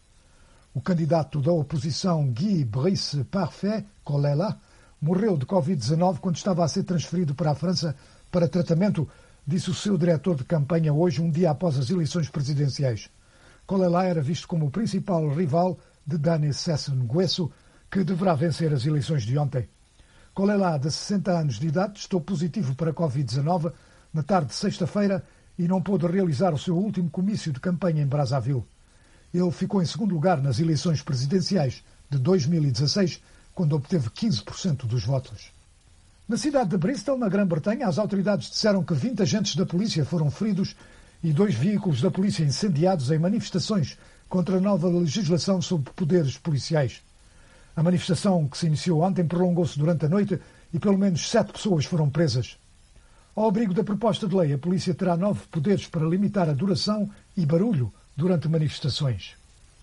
Speaker 2: O candidato da oposição, Guy Brice Parfait Kolela, morreu de covid dezenove quando estava a ser transferido para a França para tratamento, disse o seu diretor de campanha hoje, um dia após as eleições presidenciais. Kolela era visto como o principal rival de Denis Sassou Nguesso, que deverá vencer as eleições de ontem. Kolela, de sessenta anos de idade, testou positivo para covid dezenove na tarde de sexta-feira e não pôde realizar o seu último comício de campanha em Brazzaville. Ele ficou em segundo lugar nas eleições presidenciais de dois mil e dezasseis, quando obteve quinze por cento dos votos. Na cidade de Bristol, na Grã-Bretanha, as autoridades disseram que vinte agentes da polícia foram feridos e dois veículos da polícia incendiados em manifestações contra a nova legislação sobre poderes policiais. A manifestação, que se iniciou ontem, prolongou-se durante a noite e pelo menos sete pessoas foram presas. Ao abrigo da proposta de lei, a polícia terá nove poderes para limitar a duração e barulho durante manifestações.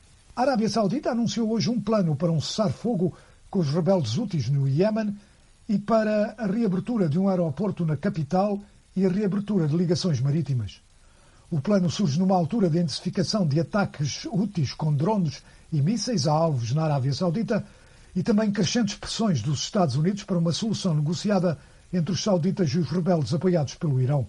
Speaker 2: A Arábia Saudita anunciou hoje um plano para um cessar-fogo com os rebeldes Houthis no Iêmen e para a reabertura de um aeroporto na capital e a reabertura de ligações marítimas. O plano surge numa altura de intensificação de ataques Houthis com drones e mísseis a alvos na Arábia Saudita e também crescentes pressões dos Estados Unidos para uma solução negociada entre os sauditas e os rebeldes apoiados pelo Irão.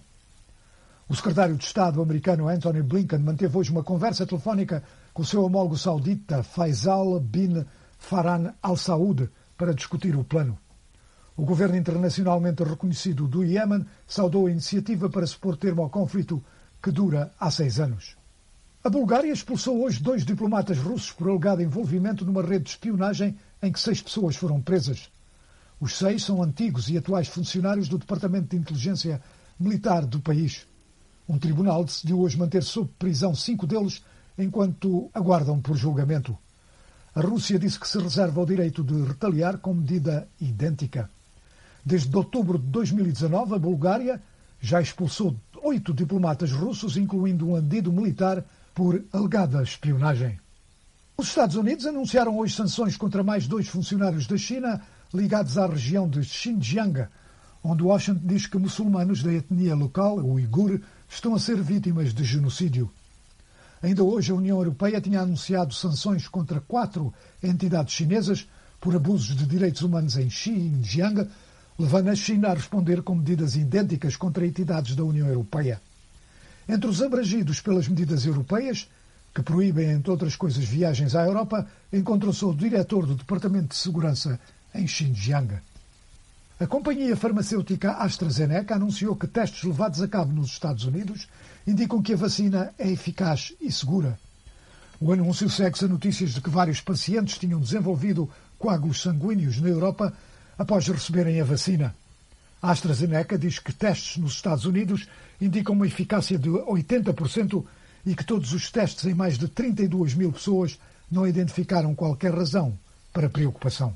Speaker 2: O secretário de Estado americano Antony Blinken manteve hoje uma conversa telefónica com o seu homólogo saudita Faisal bin Farhan Al Saud para discutir o plano. O governo internacionalmente reconhecido do Iêmen saudou a iniciativa para se pôr termo ao conflito que dura há seis anos. A Bulgária expulsou hoje dois diplomatas russos por alegado envolvimento numa rede de espionagem em que seis pessoas foram presas. Os seis são antigos e atuais funcionários do Departamento de Inteligência Militar do país. Um tribunal decidiu hoje manter sob prisão cinco deles enquanto aguardam por julgamento. A Rússia disse que se reserva o direito de retaliar com medida idêntica. Desde outubro de dois mil e dezanove, a Bulgária já expulsou oito diplomatas russos, incluindo um adido militar, por alegada espionagem. Os Estados Unidos anunciaram hoje sanções contra mais dois funcionários da China ligados à região de Xinjiang, onde Washington diz que muçulmanos da etnia local, o uigur, estão a ser vítimas de genocídio. Ainda hoje, a União Europeia tinha anunciado sanções contra quatro entidades chinesas por abusos de direitos humanos em Xinjiang, levando a China a responder com medidas idênticas contra entidades da União Europeia. Entre os abrangidos pelas medidas europeias, que proíbem, entre outras coisas, viagens à Europa, encontrou-se o diretor do Departamento de Segurança em Xinjiang. A companhia farmacêutica AstraZeneca anunciou que testes levados a cabo nos Estados Unidos indicam que a vacina é eficaz e segura. O anúncio segue-se a notícias de que vários pacientes tinham desenvolvido coágulos sanguíneos na Europa após receberem a vacina. A AstraZeneca diz que testes nos Estados Unidos indicam uma eficácia de oitenta por cento e que todos os testes em mais de trinta e duas mil pessoas não identificaram qualquer razão para preocupação.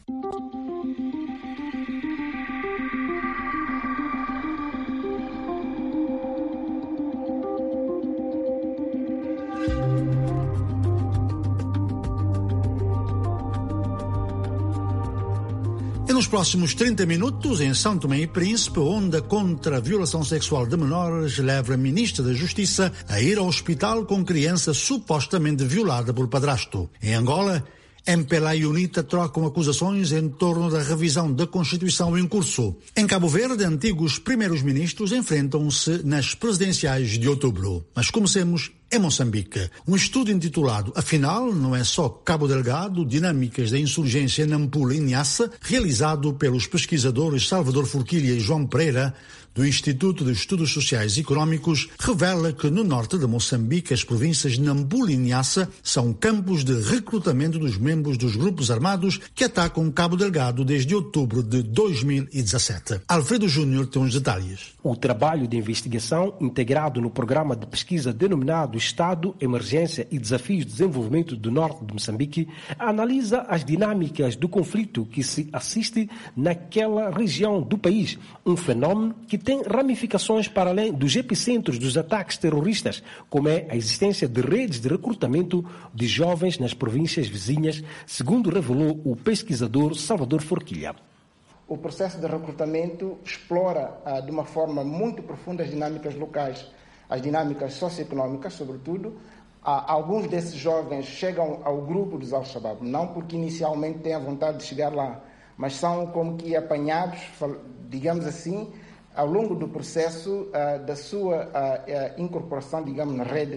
Speaker 3: Nos próximos trinta minutos, em São Tomé e Príncipe, onda contra a violação sexual de menores leva a ministra da Justiça a ir ao hospital com criança supostamente violada por padrasto. Em Angola, M P L A e UNITA trocam acusações em torno da revisão da Constituição em curso. Em Cabo Verde, antigos primeiros ministros enfrentam-se nas presidenciais de outubro. Mas comecemos em Moçambique. Um estudo intitulado Afinal, não é só Cabo Delgado, dinâmicas da insurgência em Nampula e Niassa, realizado pelos pesquisadores Salvador Forquilha e João Pereira, do Instituto de Estudos Sociais e Económicos, revela que no norte de Moçambique as províncias de Nampula e Niassa são campos de recrutamento dos membros dos grupos armados que atacam Cabo Delgado desde outubro de dois mil e dezassete. Alfredo Júnior tem os detalhes.
Speaker 4: O trabalho de investigação integrado no programa de pesquisa denominado Estado, Emergência e Desafios de Desenvolvimento do Norte de Moçambique analisa as dinâmicas do conflito que se assiste naquela região do país, um fenômeno que tem ramificações para além dos epicentros dos ataques terroristas, como é a existência de redes de recrutamento de jovens nas províncias vizinhas, segundo revelou o pesquisador Salvador Forquilha.
Speaker 5: O processo de recrutamento explora ah, de uma forma muito profunda as dinâmicas locais, as dinâmicas socioeconómicas, sobretudo. Ah, alguns desses jovens chegam ao grupo dos Al-Shabaab, não porque inicialmente têm a vontade de chegar lá, mas são como que apanhados, digamos assim, ao longo do processo uh, da sua uh, uh, incorporação, digamos, na rede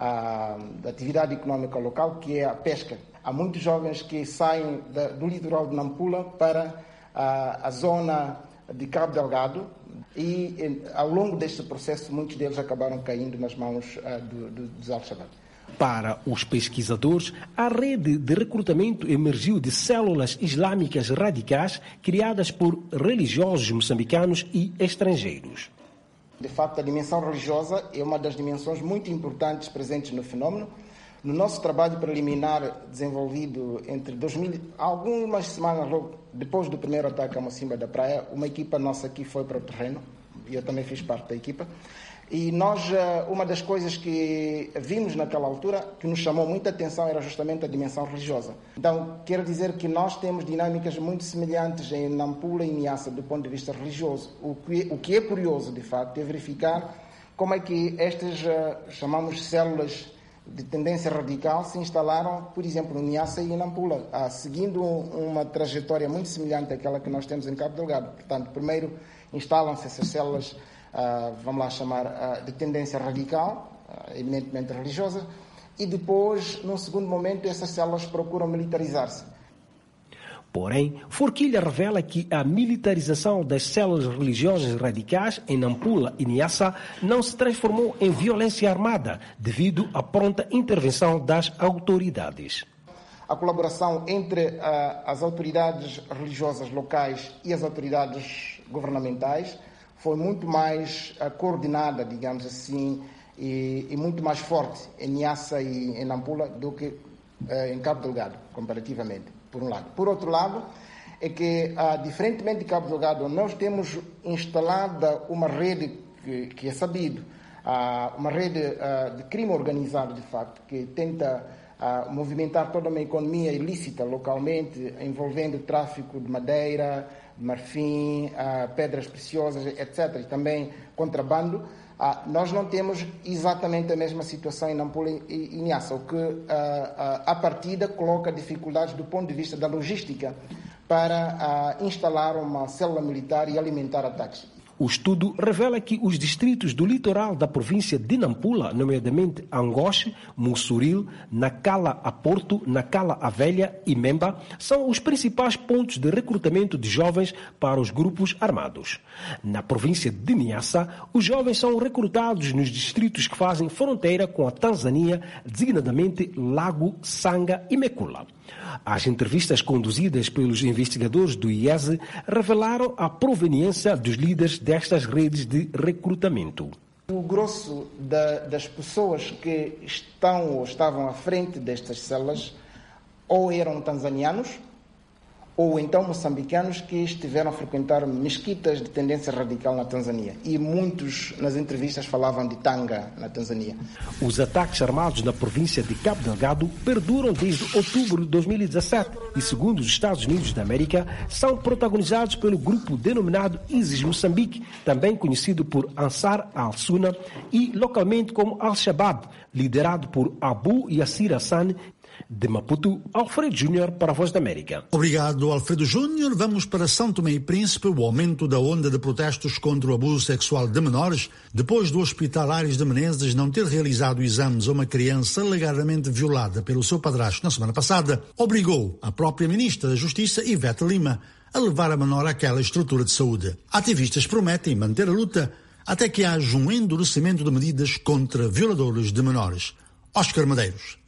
Speaker 5: uh, da atividade económica local, que é a pesca. Há muitos jovens que saem da, do litoral de Nampula para uh, a zona de Cabo Delgado e, e, ao longo deste processo, muitos deles acabaram caindo nas mãos uh, do, do, dos Al-Shabaab.
Speaker 4: Para os pesquisadores, a rede de recrutamento emergiu de células islâmicas radicais criadas por religiosos moçambicanos e estrangeiros.
Speaker 5: De facto, a dimensão religiosa é uma das dimensões muito importantes presentes no fenômeno. No nosso trabalho preliminar desenvolvido entre dois mil, algumas semanas logo depois do primeiro ataque à Mocimba da Praia, uma equipa nossa aqui foi para o terreno, e eu também fiz parte da equipa. E nós, uma das coisas que vimos naquela altura, que nos chamou muita atenção, era justamente a dimensão religiosa. Então, quero dizer que nós temos dinâmicas muito semelhantes em Nampula e Niassa do ponto de vista religioso. O que, o que é curioso, de facto, é verificar como é que estas, chamamos células de tendência radical, se instalaram, por exemplo, em Niassa e em Nampula, seguindo uma trajetória muito semelhante àquela que nós temos em Cabo Delgado. Portanto, primeiro instalam-se essas células Uh, vamos lá chamar, uh, de tendência radical, uh, eminentemente religiosa, e depois, num segundo momento, essas células procuram militarizar-se.
Speaker 4: Porém, Forquilha revela que a militarização das células religiosas radicais em Nampula e Niassa não se transformou em violência armada devido à pronta intervenção das autoridades.
Speaker 5: A colaboração entre uh, as autoridades religiosas locais e as autoridades governamentais foi muito mais uh, coordenada, digamos assim, e, e muito mais forte em Niassa e em Nampula do que uh, em Cabo Delgado, comparativamente, por um lado. Por outro lado, é que, uh, diferentemente de Cabo Delgado, nós temos instalada uma rede que, que é sabido, uh, uma rede uh, de crime organizado, de facto, que tenta Uh, movimentar toda uma economia ilícita localmente, envolvendo o tráfico de madeira, de marfim, uh, pedras preciosas, etcétera, e também contrabando. Uh, nós não temos exatamente a mesma situação em Nampula e, e Niassa, o que, uh, uh, à partida, coloca dificuldades do ponto de vista da logística para uh, instalar uma célula militar e alimentar ataques.
Speaker 4: O estudo revela que os distritos do litoral da província de Nampula, nomeadamente Angoche, Mussuril, Nacala a Porto, Nacala a Velha e Memba, são os principais pontos de recrutamento de jovens para os grupos armados. Na província de Niassa, os jovens são recrutados nos distritos que fazem fronteira com a Tanzânia, designadamente Lago, Sanga e Mekula. As entrevistas conduzidas pelos investigadores do I E S E revelaram a proveniência dos líderes destas redes de recrutamento.
Speaker 5: O grosso da, das pessoas que estão ou estavam à frente destas células ou eram tanzanianos ou então moçambicanos que estiveram a frequentar mesquitas de tendência radical na Tanzânia. E muitos nas entrevistas falavam de Tanga, na Tanzânia.
Speaker 4: Os ataques armados na província de Cabo Delgado perduram desde outubro de dois mil e dezassete e, segundo os Estados Unidos da América, são protagonizados pelo grupo denominado ISIS Moçambique, também conhecido por Ansar al-Sunna e localmente como Al-Shabaab, liderado por Abu Yassir Hassan. De Maputo, Alfredo Júnior para a Voz da América.
Speaker 3: Obrigado, Alfredo Júnior. Vamos para São Tomé e Príncipe. O aumento da onda de protestos contra o abuso sexual de menores, depois do Hospital Aires de Menezes não ter realizado exames a uma criança alegadamente violada pelo seu padrasto na semana passada, obrigou a própria Ministra da Justiça, Ivete Lima, a levar a menor àquela estrutura de saúde. Ativistas prometem manter a luta até que haja um endurecimento de medidas contra violadores de menores. Oscar Medeiros.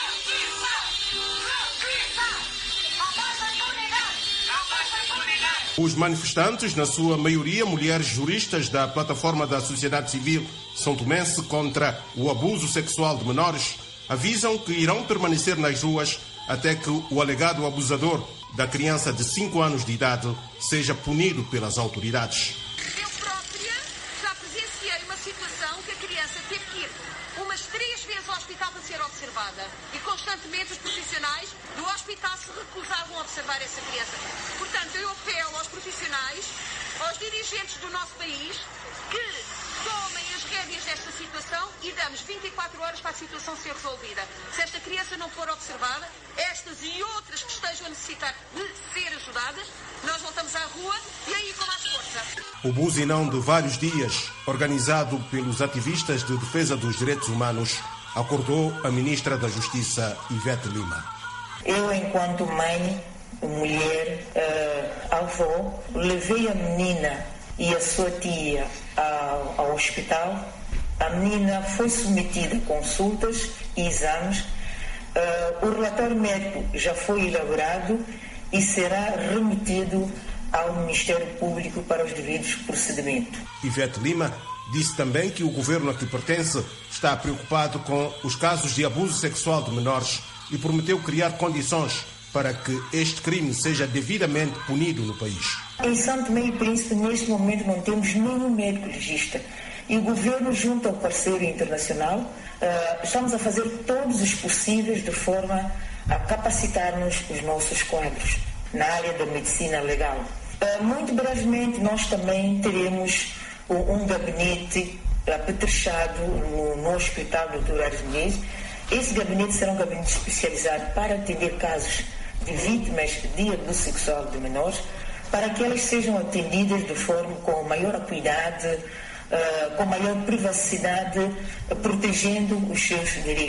Speaker 6: Os manifestantes, na sua maioria mulheres juristas da plataforma da sociedade civil são tomense contra o abuso sexual de menores, avisam que irão permanecer nas ruas até que o alegado abusador da criança de cinco anos de idade seja punido pelas autoridades.
Speaker 8: Eu própria já presenciei uma situação que a criança teve que ir umas três vezes ao hospital para ser observada e constantemente os profissionais do hospital se recusavam a observar essa criança. Portanto, eu apelo aos profissionais, aos dirigentes do nosso país, que tomem as rédeas desta situação e damos vinte e quatro horas para a situação ser resolvida. Se esta criança não for observada, estas e outras que estejam a necessitar de ser ajudadas, nós voltamos à rua e aí com mais força.
Speaker 6: O buzinão de vários dias, organizado pelos ativistas de defesa dos direitos humanos, acordou a Ministra da Justiça, Ivete Lima.
Speaker 9: Eu, enquanto mãe, mulher, uh, avó, levei a menina e a sua tia ao, ao hospital. A menina foi submetida a consultas e exames. Uh, o relatório médico já foi elaborado e será remetido ao Ministério Público para os devidos procedimentos.
Speaker 6: Ivete Lima disse também que o governo a que pertence está preocupado com os casos de abuso sexual de menores e prometeu criar condições para que este crime seja devidamente punido no país.
Speaker 9: Em São Tomé e Príncipe, neste momento, não temos nenhum médico legista. E o governo, junto ao parceiro internacional, uh, estamos a fazer todos os possíveis de forma a capacitarmos os nossos quadros na área da medicina legal. Uh, muito brevemente, nós também teremos um, um gabinete apetrechado no, no Hospital doutor Aires de Menezes. Esse gabinete será um gabinete especializado para atender casos de vítimas de abuso sexual de menores, para que elas sejam atendidas de forma com maior acuidade, uh, com maior privacidade, uh, protegendo os seus direitos.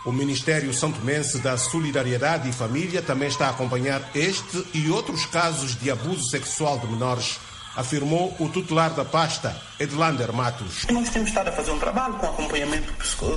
Speaker 6: O Ministério santomense da Solidariedade e Família também está a acompanhar este e outros casos de abuso sexual de menores, afirmou o titular da pasta, Edlander Matos.
Speaker 7: Nós temos estado a fazer um trabalho com acompanhamento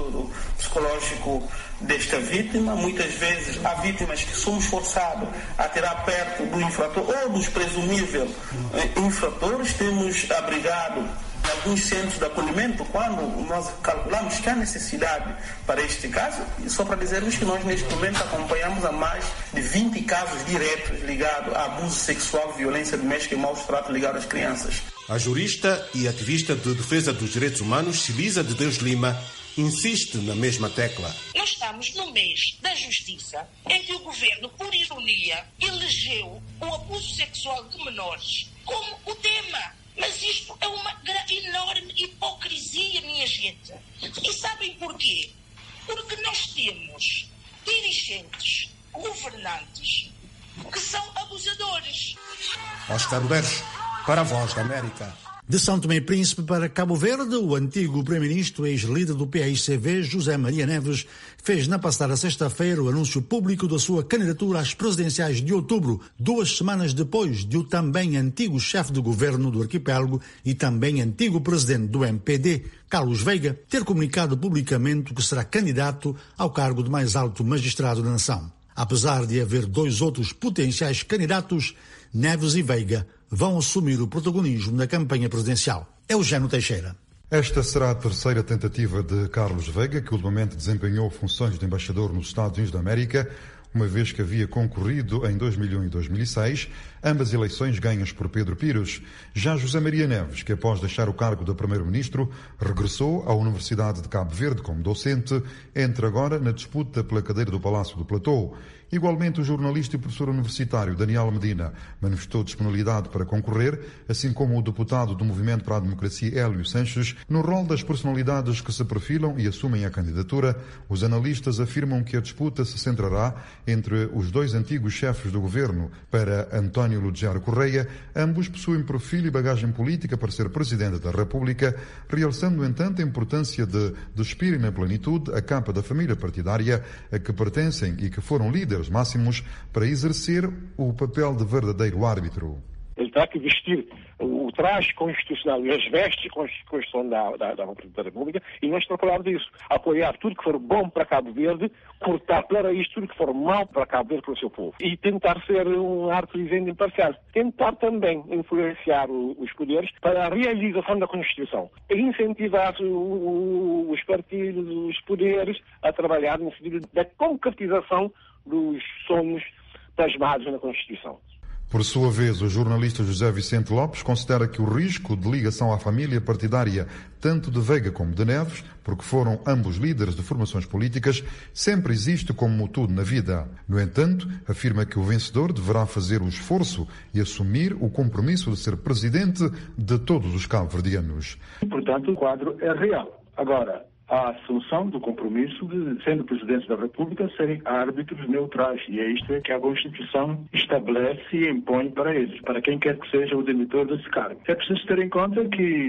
Speaker 7: psicológico desta vítima. Muitas vezes há vítimas que somos forçados a tirar perto do infrator ou dos presumíveis infratores. Temos abrigado em alguns centros de acolhimento quando nós calculamos que há necessidade para este caso. E só para dizermos que nós neste momento acompanhamos a mais de vinte casos diretos ligados a abuso sexual, violência doméstica e maus tratos ligados às crianças.
Speaker 6: A jurista e ativista de defesa dos direitos humanos, Cilisa de Deus Lima, insiste na mesma tecla.
Speaker 11: Nós estamos no mês da justiça, em que o governo, por ironia, elegeu o abuso sexual de menores como o tema. Mas isto é uma enorme hipocrisia, minha gente. E sabem porquê? Porque nós temos dirigentes, governantes, que são abusadores.
Speaker 6: Oscar Medeiros, para a Voz da América.
Speaker 3: De São Tomé e Príncipe para Cabo Verde, o antigo primeiro-ministro e ex-líder do P A I C V, José Maria Neves, fez na passada sexta-feira o anúncio público da sua candidatura às presidenciais de outubro, duas semanas depois de o também antigo chefe de governo do arquipélago e também antigo presidente do M P D, Carlos Veiga, ter comunicado publicamente que será candidato ao cargo de mais alto magistrado da nação. Apesar de haver dois outros potenciais candidatos, Neves e Veiga vão assumir o protagonismo na campanha presidencial. Eugênio Teixeira.
Speaker 12: Esta será a terceira tentativa de Carlos Veiga, que ultimamente desempenhou funções de embaixador nos Estados Unidos da América, uma vez que havia concorrido em dois mil e um e dois mil e seis, ambas eleições ganhas por Pedro Pires. Já José Maria Neves, que após deixar o cargo de primeiro-ministro, regressou à Universidade de Cabo Verde como docente, entra agora na disputa pela cadeira do Palácio do Platô. Igualmente, o jornalista e professor universitário Daniel Medina manifestou disponibilidade para concorrer, assim como o deputado do Movimento para a Democracia Hélio Sanches. No rol das personalidades que se perfilam e assumem a candidatura, os analistas afirmam que a disputa se centrará entre os dois antigos chefes do governo. Para António Ludgero Correia, ambos possuem perfil e bagagem política para ser presidente da República, realçando, no entanto, a importância de despirem na plenitude a capa da família partidária a que pertencem e que foram líderes máximos para exercer o papel de verdadeiro árbitro.
Speaker 24: Ele terá que vestir o traje constitucional e as vestes constitucionais da, da, da República e não extrapolar disso. Apoiar tudo que for bom para Cabo Verde, cortar pela raiz tudo que for mau para Cabo Verde, para o seu povo. E tentar ser um árbitro isento imparcial. Tentar também influenciar o, os poderes para a realização da Constituição. E incentivar o, o, os partidos, os poderes a trabalhar no sentido da concretização dos sonhos plasmados na Constituição.
Speaker 12: Por sua vez, o jornalista José Vicente Lopes considera que o risco de ligação à família partidária, tanto de Veiga como de Neves, porque foram ambos líderes de formações políticas, sempre existe como tudo na vida. No entanto, afirma que o vencedor deverá fazer o esforço e assumir o compromisso de ser presidente de todos os cabo-verdianos.
Speaker 24: Portanto, o quadro é real. Agora, a assunção do compromisso de, sendo presidentes da República, serem árbitros neutrais. E é isto que a Constituição estabelece e impõe para eles, para quem quer que seja o detentor desse cargo. É preciso ter em conta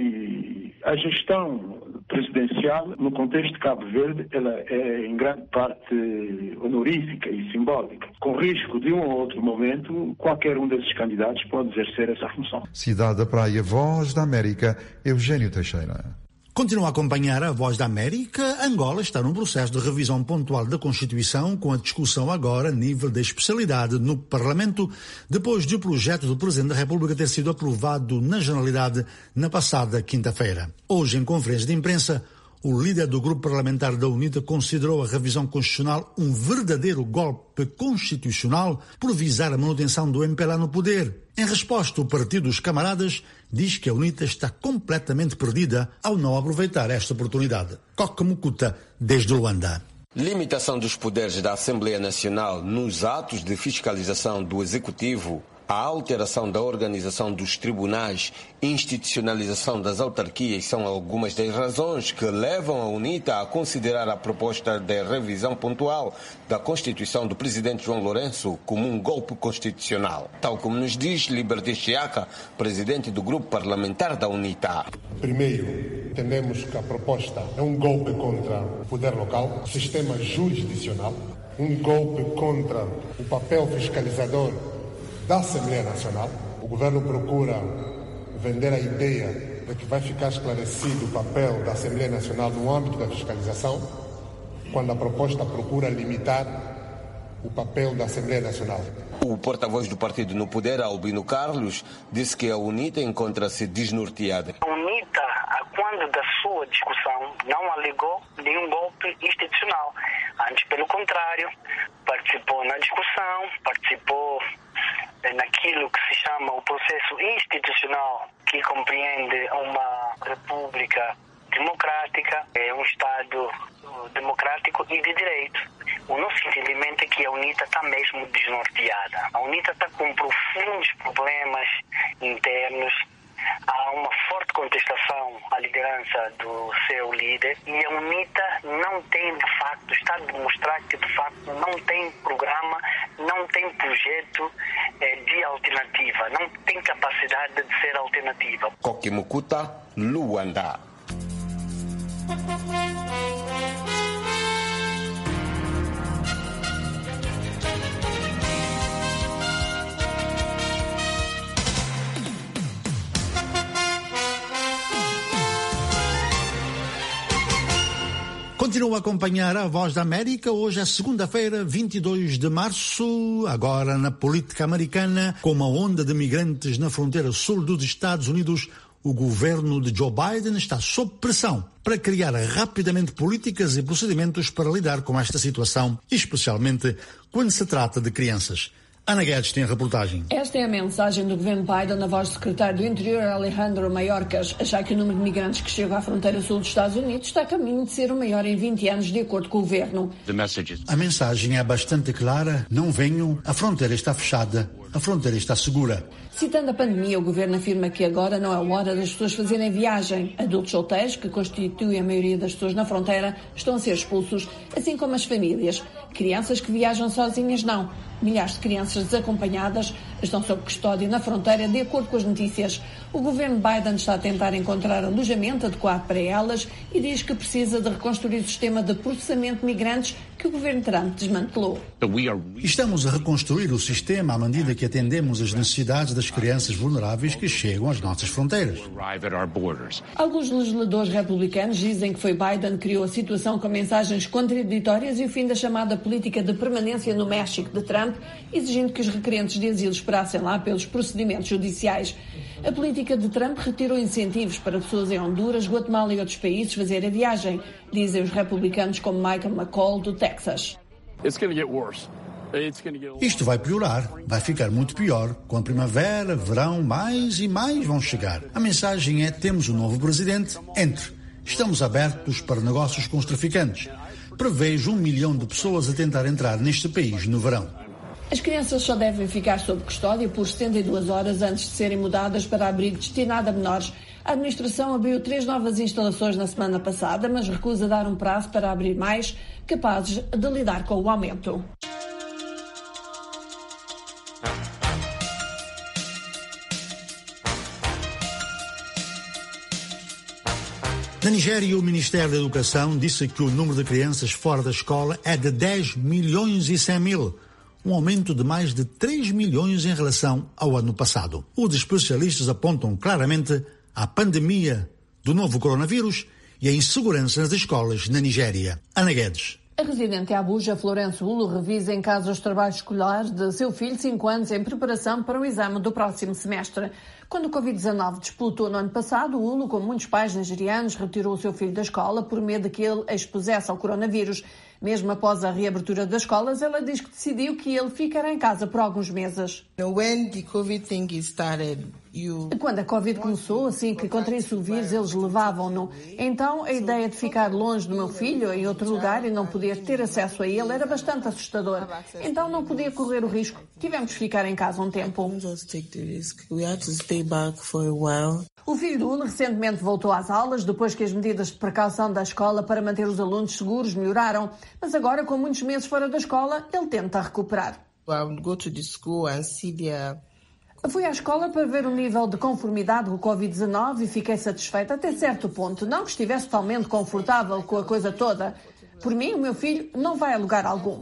Speaker 24: que a gestão presidencial, no contexto de Cabo Verde, ela é em grande parte honorífica e simbólica. Com risco de um ou outro momento, qualquer um desses candidatos pode exercer essa função.
Speaker 12: Cidade da Praia, Voz da América, Eugênio Teixeira.
Speaker 3: Continua a acompanhar a Voz da América. Angola está num processo de revisão pontual da Constituição, com a discussão agora a nível da especialidade no Parlamento, depois de o projeto do Presidente da República ter sido aprovado na Generalidade na passada quinta-feira. Hoje, em conferência de imprensa, o líder do grupo parlamentar da UNITA considerou a revisão constitucional um verdadeiro golpe constitucional por visar a manutenção do M P L A no poder. Em resposta, o Partido dos Camaradas diz que a UNITA está completamente perdida ao não aproveitar esta oportunidade. Coca Mucuta, desde Luanda.
Speaker 25: Limitação dos poderes da Assembleia Nacional nos atos de fiscalização do Executivo, a alteração da organização dos tribunais, institucionalização das autarquias são algumas das razões que levam a UNITA a considerar a proposta de revisão pontual da Constituição do presidente João Lourenço como um golpe constitucional, tal como nos diz Liberté Chiaca, presidente do grupo parlamentar da UNITA.
Speaker 26: Primeiro,
Speaker 10: entendemos que a proposta é um golpe contra o poder local, o sistema jurisdicional, um golpe contra o papel fiscalizador da Assembleia Nacional. O governo procura vender a ideia de que vai ficar esclarecido o papel da Assembleia Nacional no âmbito da fiscalização, quando a proposta procura limitar o papel da Assembleia Nacional.
Speaker 25: O porta-voz do partido no poder, Albino Carlos, disse que a UNITA encontra-se desnorteada.
Speaker 13: A UNITA, quando da sua discussão, não alegou nenhum golpe institucional. Antes, pelo contrário, participou na discussão, participou naquilo que se chama o processo institucional, que compreende uma república democrática, é um Estado democrático e de direito. O nosso entendimento é que a UNITA está mesmo desnorteada. A UNITA está com profundos problemas internos. Há uma forte contestação à liderança do seu líder e a UNITA não tem, de facto, está a demonstrar que, de facto, não tem programa, não tem projeto eh, de alternativa, não tem capacidade de ser alternativa.
Speaker 25: Kokimukuta, Luanda.
Speaker 3: Continua a acompanhar a Voz da América. Hoje é segunda-feira, vinte e dois de março. Agora na política americana, com uma onda de migrantes na fronteira sul dos Estados Unidos, o governo de Joe Biden está sob pressão para criar rapidamente políticas e procedimentos para lidar com esta situação, especialmente quando se trata de crianças. Ana Guedes tem a reportagem.
Speaker 15: Esta é a mensagem do governo Biden na voz do secretário do Interior, Alejandro Mayorkas, já que o número de migrantes que chegam à fronteira sul dos Estados Unidos está a caminho de ser o maior em vinte anos, de acordo com o governo.
Speaker 3: A mensagem é bastante clara. Não venham, a fronteira está fechada, a fronteira está segura.
Speaker 15: Citando a pandemia, o governo afirma que agora não é a hora das pessoas fazerem viagem. Adultos solteiros, que constituem a maioria das pessoas na fronteira, estão a ser expulsos, assim como as famílias. Crianças que viajam sozinhas, não. Milhares de crianças desacompanhadas estão sob custódia na fronteira, de acordo com as notícias. O governo Biden está a tentar encontrar alojamento adequado para elas e diz que precisa de reconstruir o sistema de processamento de migrantes que o governo Trump desmantelou.
Speaker 3: Estamos a reconstruir o sistema à medida que atendemos as necessidades das crianças vulneráveis que chegam às nossas fronteiras.
Speaker 15: Alguns legisladores republicanos dizem que foi Biden que criou a situação com mensagens contraditórias e o fim da chamada política de permanência no México de Trump, exigindo que os requerentes de asilo esperassem lá pelos procedimentos judiciais. A política de Trump retirou incentivos para pessoas em Honduras, Guatemala e outros países fazerem a viagem, dizem os republicanos como Michael McCall, do Texas.
Speaker 3: Isto vai piorar, vai ficar muito pior. Com a primavera, verão, mais e mais vão chegar. A mensagem é: temos um novo presidente, entre. Estamos abertos para negócios com os traficantes. Prevejo um milhão de pessoas a tentar entrar neste país no verão.
Speaker 15: As crianças só devem ficar sob custódia por setenta e duas horas antes de serem mudadas para abrigo destinado a menores. A administração abriu três novas instalações na semana passada, mas recusa dar um prazo para abrir mais, capazes de lidar com o aumento.
Speaker 3: Na Nigéria, o Ministério da Educação disse que o número de crianças fora da escola é de dez milhões e cem mil, um aumento de mais de três milhões em relação ao ano passado. Os especialistas apontam claramente a pandemia do novo coronavírus e a insegurança nas escolas na Nigéria. Ana Guedes.
Speaker 15: A residente Abuja, Florencio Ulo, revisa em casa os trabalhos escolares de seu filho de cinco anos em preparação para o exame do próximo semestre. Quando o covid dezenove despolutou no ano passado, Ulo, como muitos pais nigerianos, retirou o seu filho da escola por medo de que ele expusesse ao coronavírus. Mesmo após a reabertura das escolas, ela diz que decidiu que ele ficará em casa por alguns meses.
Speaker 16: When the COVID thing started, you...
Speaker 15: Quando a Covid começou, assim que contra isso o vírus, eles levavam-no. Então, a ideia de ficar longe do meu filho, em outro lugar, e não poder ter acesso a ele, era bastante assustador. Então, não podia correr o risco. Tivemos que ficar em casa um tempo. O filho do Ulo recentemente voltou às aulas depois que as medidas de precaução da escola para manter os alunos seguros melhoraram. Mas agora, com muitos meses fora da escola, ele tenta recuperar. Fui à escola para ver o nível de conformidade com o covid dezanove e fiquei satisfeita até certo ponto. Não que estivesse totalmente confortável com a coisa toda. Por mim, o meu filho não vai a lugar algum.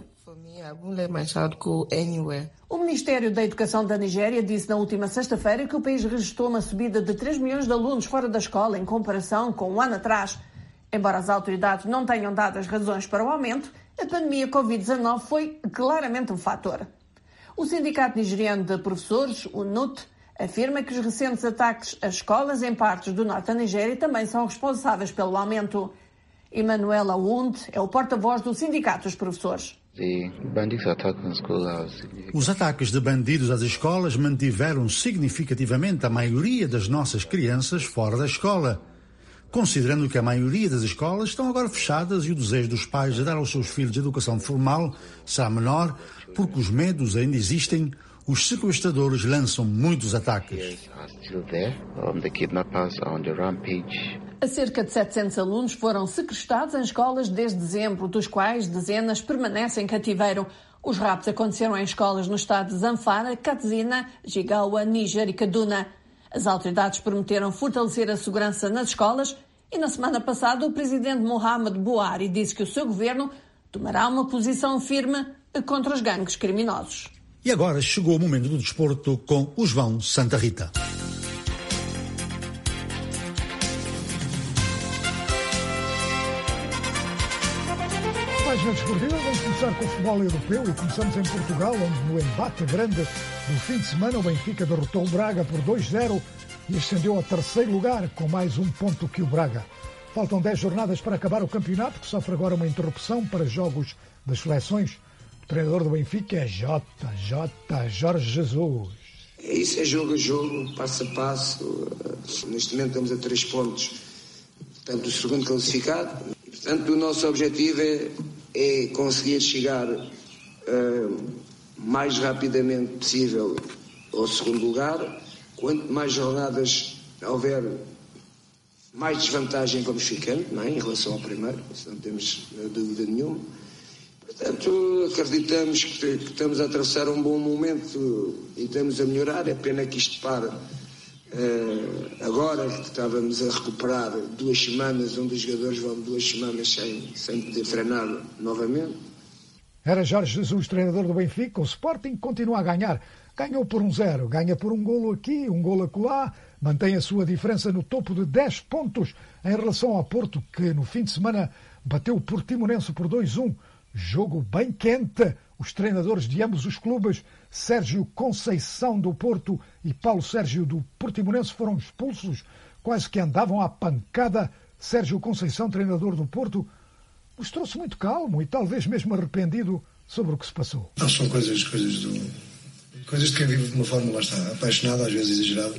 Speaker 15: O Ministério da Educação da Nigéria disse na última sexta-feira que o país registrou uma subida de três milhões de alunos fora da escola em comparação com um ano atrás. Embora as autoridades não tenham dado as razões para o aumento, a pandemia covid dezanove foi claramente um fator. O Sindicato Nigeriano de Professores, o N U T, afirma que os recentes ataques às escolas em partes do norte da Nigéria também são responsáveis pelo aumento. Emmanuel Awund é o porta-voz do Sindicato dos Professores.
Speaker 3: Os ataques de bandidos às escolas mantiveram significativamente a maioria das nossas crianças fora da escola. Considerando que a maioria das escolas estão agora fechadas e o desejo dos pais de dar aos seus filhos educação formal será menor, porque os medos ainda existem, os sequestradores lançam muitos ataques.
Speaker 15: Cerca de setecentos alunos foram sequestrados em escolas desde dezembro, dos quais dezenas permanecem em cativeiro. Os raptos aconteceram em escolas no estado de Zamfara, Katsina, Jigawa, Níger e Kaduna. As autoridades prometeram fortalecer a segurança nas escolas e na semana passada o presidente Muhammadu Buhari disse que o seu governo tomará uma posição firme contra os gangues criminosos.
Speaker 3: E agora chegou o momento do desporto com o João Santa Rita.
Speaker 2: Página desportiva, vamos começar com o futebol europeu e começamos em Portugal, onde no embate grande do fim de semana o Benfica derrotou o Braga por dois a zero e ascendeu ao terceiro lugar com mais um ponto que o Braga. Faltam dez jornadas para acabar o campeonato, que sofre agora uma interrupção para jogos das seleções. O treinador do Benfica é J J Jorge Jesus.
Speaker 22: É isso, é jogo a jogo, passo a passo. Neste momento estamos a três pontos, portanto, do segundo classificado. E, portanto, o nosso objetivo é, é conseguir chegar uh, mais rapidamente possível ao segundo lugar. Quanto mais jornadas houver, mais desvantagem vamos ficando, não é? Em relação ao primeiro, isso não temos dúvida nenhuma. Portanto, acreditamos que, que estamos a atravessar um bom momento e estamos a melhorar. É pena que isto pare. Uh, agora que estávamos a recuperar duas semanas, onde os jogadores vão duas semanas sem, sem poder treinar novamente.
Speaker 2: Era Jorge Jesus, treinador do Benfica. O Sporting continua a ganhar. Ganhou por um zero, ganha por um golo aqui, um golo acolá, mantém a sua diferença no topo de dez pontos em relação ao Porto, que no fim de semana bateu o Portimonense por dois a um. Jogo bem quente. Os treinadores de ambos os clubes, Sérgio Conceição do Porto e Paulo Sérgio do Portimonense, foram expulsos, quase que andavam à pancada. Sérgio Conceição, treinador do Porto, mostrou-se muito calmo e talvez mesmo arrependido sobre o que se passou.
Speaker 23: Não, são coisas, coisas, do, coisas de quem vive de uma forma, lá está, apaixonada, às vezes exagerado,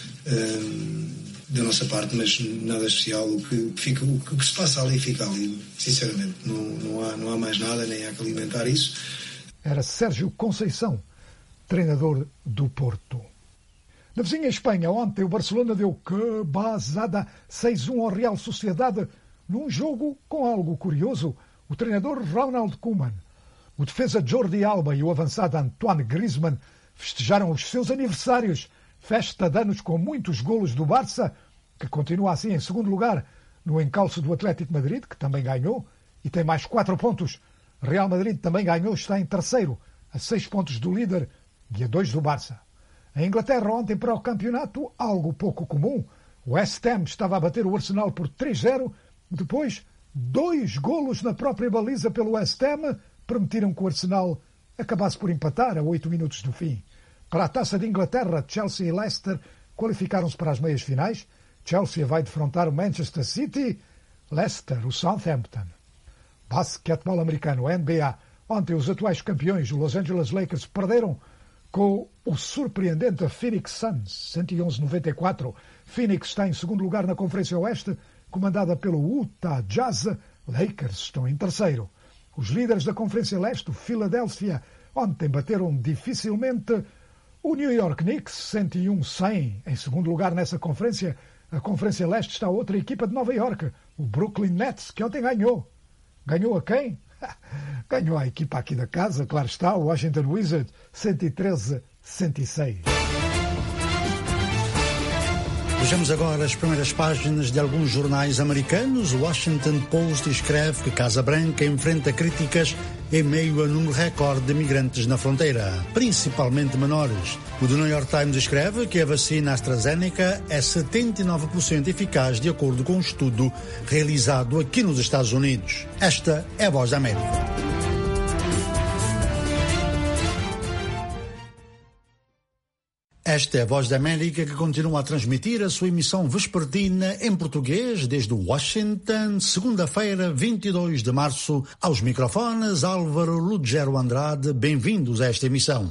Speaker 23: hum, da nossa parte, mas nada especial. O que, fica, o que se passa ali fica ali, sinceramente. Não, não, há, não há mais nada, nem há que alimentar isso.
Speaker 2: Era Sérgio Conceição, treinador do Porto. Na vizinha Espanha, ontem o Barcelona deu cabazada seis a um ao Real Sociedade num jogo com algo curioso. O treinador Ronald Koeman, o defesa Jordi Alba e o avançado Antoine Griezmann festejaram os seus aniversários. Festa de anos com muitos golos do Barça, que continua assim em segundo lugar no encalço do Atlético Madrid, que também ganhou, e tem mais quatro pontos. Real Madrid também ganhou, está em terceiro, a seis pontos do líder e a dois do Barça. A Inglaterra ontem para o campeonato, algo pouco comum. O West Ham estava a bater o Arsenal por três a zero, depois dois golos na própria baliza pelo West Ham permitiram que o Arsenal acabasse por empatar a oito minutos do fim. Para a Taça de Inglaterra, Chelsea e Leicester qualificaram-se para as meias finais. Chelsea vai defrontar o Manchester City, Leicester o Southampton. Basquetebol americano, N B A. Ontem os atuais campeões, os Los Angeles Lakers, perderam com o surpreendente Phoenix Suns, cento e onze a noventa e quatro. Phoenix está em segundo lugar na Conferência Oeste, comandada pelo Utah Jazz. Lakers estão em terceiro. Os líderes da Conferência Leste, o Philadelphia, ontem bateram dificilmente o New York Knicks, cento e um a cem. Em segundo lugar nessa conferência, a Conferência Leste, está outra equipa de Nova York, o Brooklyn Nets, que ontem ganhou. Ganhou a quem? Ganhou a equipa aqui da casa, claro está, o Washington Wizards, cento e treze a cento e seis.
Speaker 3: Vejamos agora as primeiras páginas de alguns jornais americanos. O Washington Post escreve que Casa Branca enfrenta críticas em meio a número recorde de migrantes na fronteira, principalmente menores. O The New York Times escreve que a vacina AstraZeneca é setenta e nove por cento eficaz, de acordo com um estudo realizado aqui nos Estados Unidos. Esta é a Voz da América. Esta é a Voz da América, que continua a transmitir a sua emissão vespertina em português desde Washington, segunda-feira, vinte e dois de março. Aos microfones, Álvaro Lugero Andrade. Bem-vindos a esta emissão.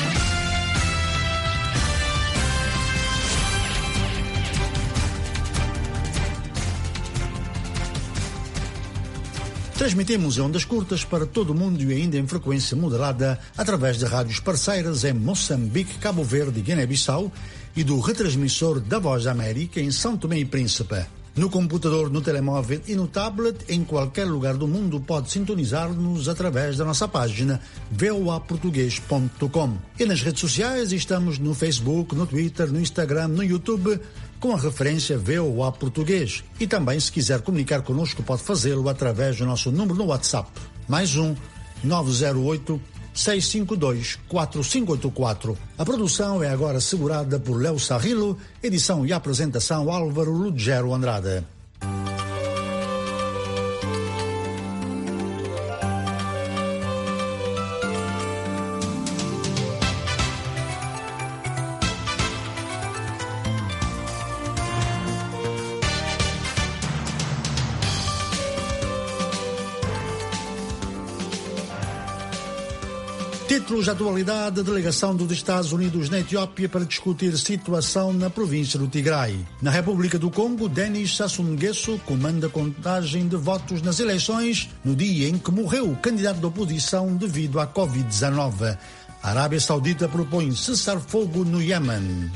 Speaker 3: Transmitimos em ondas curtas para todo o mundo e ainda em frequência moderada através de rádios parceiras em Moçambique, Cabo Verde e Guiné-Bissau e do retransmissor da Voz da América em São Tomé e Príncipe. No computador, no telemóvel e no tablet, em qualquer lugar do mundo, pode sintonizar-nos através da nossa página v o a português ponto com. E nas redes sociais estamos no Facebook, no Twitter, no Instagram, no YouTube, com a referência V O A Português. E também, se quiser comunicar connosco, pode fazê-lo através do nosso número no WhatsApp. Mais um, nove zero oito, seis cinco dois, quatro cinco oito quatro. A produção é agora segurada por Léo Sarrilo, edição e apresentação Álvaro Lugero Andrade. Títulos de atualidade: delegação dos Estados Unidos na Etiópia para discutir situação na província do Tigray. Na República do Congo, Denis Sassou Nguesso comanda a contagem de votos nas eleições no dia em que morreu o candidato da oposição devido à covid dezenove. A Arábia Saudita propõe cessar fogo no Iêmen.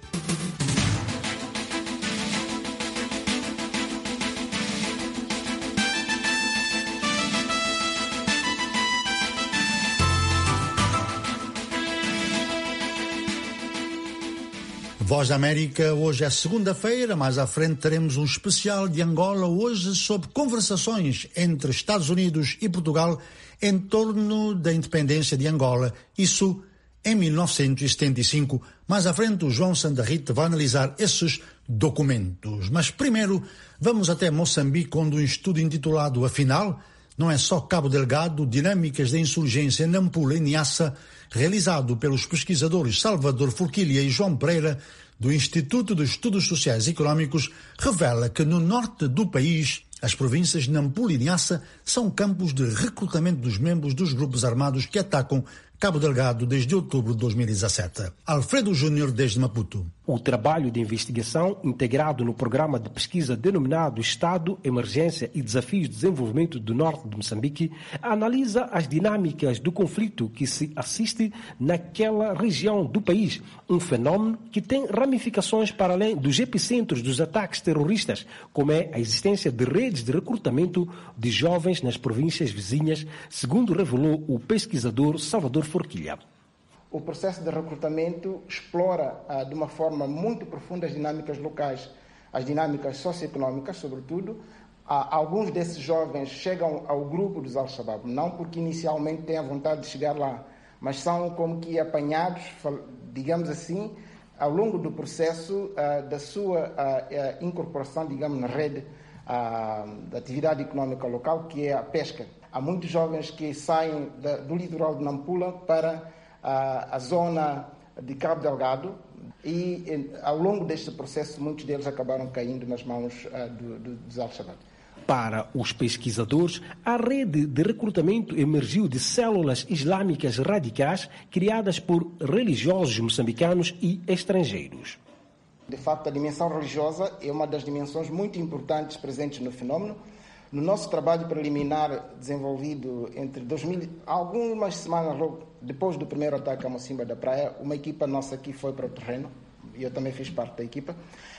Speaker 3: Voz da América, hoje é segunda-feira, mais à frente teremos um especial de Angola, hoje sobre conversações entre Estados Unidos e Portugal em torno da independência de Angola, isso em mil novecentos e setenta e cinco. Mais à frente o João Sandarrite vai analisar esses documentos. Mas primeiro vamos até Moçambique, onde um estudo intitulado Afinal, não é só Cabo Delgado, dinâmicas da insurgência em Nampula e Niassa, realizado pelos pesquisadores Salvador Forquilha e João Pereira, do Instituto de Estudos Sociais e Económicos, revela que no norte do país, as províncias de Nampula e Niassa são campos de recrutamento dos membros dos grupos armados que atacam Cabo Delgado desde outubro de dois mil e dezassete. Alfredo Júnior, desde Maputo.
Speaker 4: O trabalho de investigação, integrado no programa de pesquisa denominado Estado, Emergência e Desafios de Desenvolvimento do Norte de Moçambique, analisa as dinâmicas do conflito que se assiste naquela região do país, um fenômeno que tem ramificações para além dos epicentros dos ataques terroristas, como é a existência de redes de recrutamento de jovens nas províncias vizinhas, segundo revelou o pesquisador Salvador Forquilha.
Speaker 5: O processo de recrutamento explora ah, de uma forma muito profunda as dinâmicas locais, as dinâmicas socioeconómicas, sobretudo. Ah, alguns desses jovens chegam ao grupo dos Al-Shabaab, não porque inicialmente têm a vontade de chegar lá, mas são como que apanhados, digamos assim, ao longo do processo ah, da sua ah, ah, incorporação, digamos, na rede ah, da atividade económica local, que é a pesca. Há muitos jovens que saem da, do litoral de Nampula para a, a zona de Cabo Delgado e, e, ao longo deste processo, muitos deles acabaram caindo nas mãos uh, do, do, dos Al-Shabaab.
Speaker 4: Para os pesquisadores, a rede de recrutamento emergiu de células islâmicas radicais criadas por religiosos moçambicanos e estrangeiros.
Speaker 5: De facto, a dimensão religiosa é uma das dimensões muito importantes presentes no fenômeno. No nosso trabalho preliminar desenvolvido entre dois mil, algumas semanas logo depois do primeiro ataque à Mocimba da Praia, uma equipa nossa aqui foi para o terreno, e eu também fiz parte da equipa,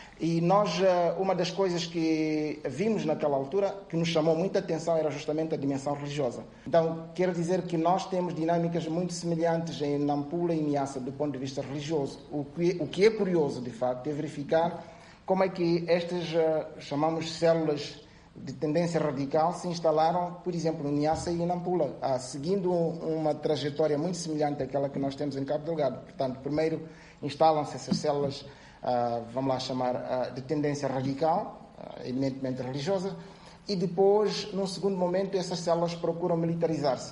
Speaker 5: e nós, uma das coisas que vimos naquela altura, que nos chamou muita atenção, era justamente a dimensão religiosa. Então, quero dizer que nós temos dinâmicas muito semelhantes em Nampula e Niassa do ponto de vista religioso. O que, o que é curioso, de facto, é verificar como é que estas, chamamos células de tendência radical, se instalaram, por exemplo, em Niassa e em Nampula, seguindo uma trajetória muito semelhante àquela que nós temos em Cabo Delgado. Portanto, primeiro instalam-se essas células, vamos lá chamar, de tendência radical, eminentemente religiosa, e depois, num segundo momento, essas células procuram militarizar-se.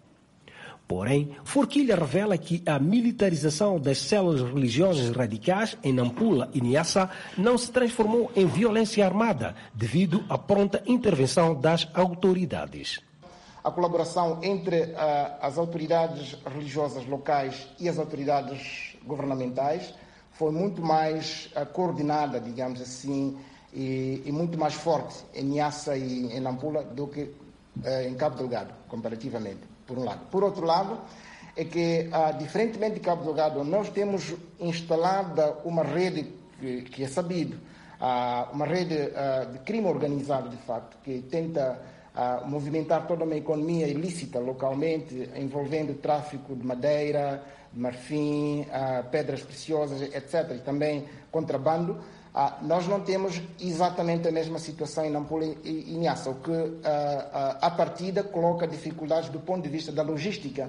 Speaker 4: Porém, Forquilha revela que a militarização das células religiosas radicais em Nampula e Niassa não se transformou em violência armada devido à pronta intervenção das autoridades.
Speaker 5: A colaboração entre uh, as autoridades religiosas locais e as autoridades governamentais foi muito mais uh, coordenada, digamos assim, e, e muito mais forte em Niassa e em Nampula do que uh, em Cabo Delgado, comparativamente. Por um lado. Por outro lado, é que, ah, diferentemente de Cabo Delgado, nós temos instalada uma rede que, que é sabido, ah, uma rede ah, de crime organizado, de facto, que tenta ah, movimentar toda uma economia ilícita localmente, envolvendo tráfico de madeira, de marfim, ah, pedras preciosas, etcétera, e também contrabando. Ah, nós não temos exatamente a mesma situação em Nampula e, e Niassa, o que, ah, ah, à partida, coloca dificuldades do ponto de vista da logística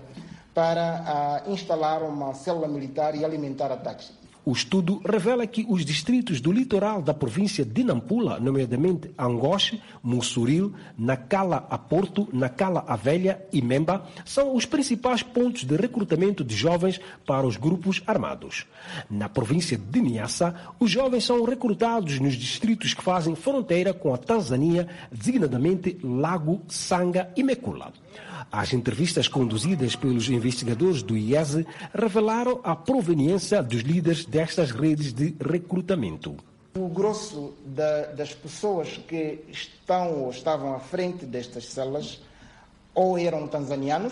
Speaker 5: para ah, instalar uma célula militar e alimentar ataques.
Speaker 4: O estudo revela que os distritos do litoral da província de Nampula, nomeadamente Angoche, Mussuril, Nacala a Porto, Nacala a Velha e Memba, são os principais pontos de recrutamento de jovens para os grupos armados. Na província de Niassa, os jovens são recrutados nos distritos que fazem fronteira com a Tanzânia, designadamente Lago, Sanga e Mekula. As entrevistas conduzidas pelos investigadores do I E S E revelaram a proveniência dos líderes destas redes de recrutamento.
Speaker 5: O grosso da, das pessoas que estão ou estavam à frente destas células ou eram tanzanianos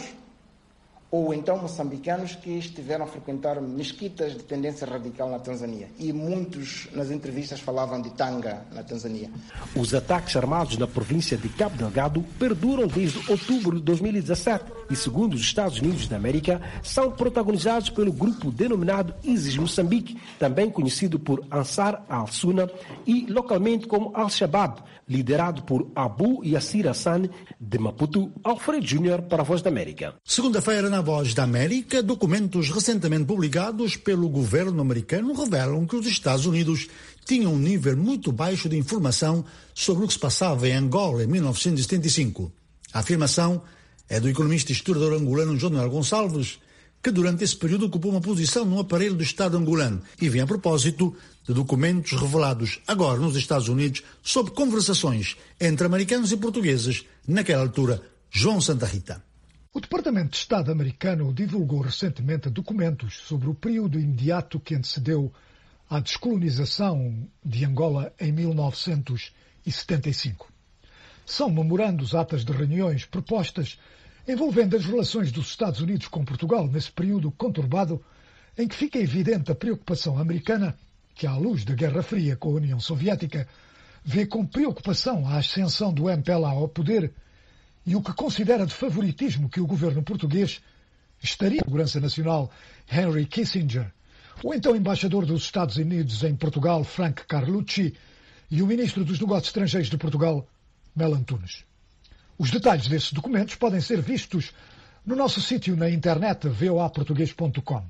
Speaker 5: ou então moçambicanos que estiveram a frequentar mesquitas de tendência radical na Tanzânia. E muitos nas entrevistas falavam de Tanga, na Tanzânia.
Speaker 4: Os ataques armados na província de Cabo Delgado perduram desde outubro de dois mil e dezassete e, segundo os Estados Unidos da América, são protagonizados pelo grupo denominado ISIS Moçambique, também conhecido por Ansar al-Sunna e localmente como Al-Shabaab, liderado por Abu Yassir Hassan de Maputo. Alfredo Júnior para a Voz da América.
Speaker 3: Segunda-feira, na Voz da América, documentos recentemente publicados pelo governo americano revelam que os Estados Unidos tinham um nível muito baixo de informação sobre o que se passava em Angola em mil novecentos e setenta e cinco. A afirmação é do economista e historiador angolano João Noel Gonçalves, que durante esse período ocupou uma posição no aparelho do Estado angolano e vem a propósito de documentos revelados agora nos Estados Unidos sobre conversações entre americanos e portugueses naquela altura. João Santa Rita.
Speaker 2: O Departamento de Estado americano divulgou recentemente documentos sobre o período imediato que antecedeu à descolonização de Angola em mil novecentos e setenta e cinco. São memorandos, atas de reuniões, propostas envolvendo as relações dos Estados Unidos com Portugal nesse período conturbado em que fica evidente a preocupação americana que, à luz da Guerra Fria com a União Soviética, vê com preocupação a ascensão do M P L A ao poder e o que considera de favoritismo que o governo português estaria na segurança nacional Henry Kissinger, o então embaixador dos Estados Unidos em Portugal, Frank Carlucci, e o ministro dos Negócios Estrangeiros de Portugal, Mel Antunes. Os detalhes desses documentos podem ser vistos no nosso sítio na internet v o a português ponto com.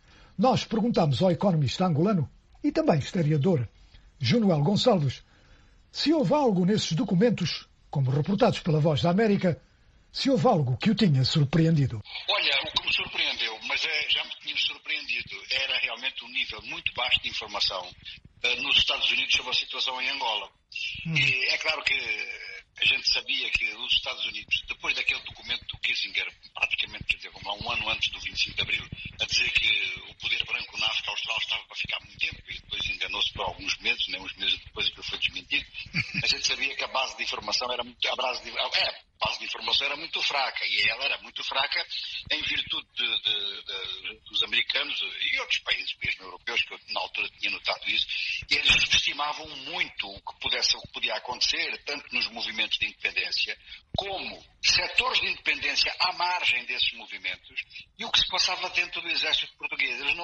Speaker 2: Nós perguntamos ao economista angolano e também historiador João Noel Gonçalves se houve algo nesses documentos, como reportados pela Voz da América, se houve algo que o tinha surpreendido.
Speaker 14: Olha, o que me surpreendeu, mas é, já me tinha surpreendido, era realmente um nível muito baixo de informação uh, nos Estados Unidos sobre a situação em Angola. Hum. E é claro que a gente sabia que os Estados Unidos, depois daquele documento do Kissinger, praticamente, quer dizer, como há um ano antes do vinte e cinco de Abril, a dizer que o poder branco na África Austral estava para ficar muito tempo, e depois enganou-se por alguns meses, nem uns meses depois aquilo foi desmentido, a gente sabia que a base de informação era muito, a base de, é, a base de informação era muito fraca, e ela era muito fraca em virtude de, de, de, dos americanos e outros países, mesmo europeus, que eu na altura tinha notado isso, e eles estimavam muito o que, pudesse, o que podia acontecer, tanto nos movimentos de independência, como setores de independência à margem desses movimentos, e o que se passava dentro do exército português. Eles não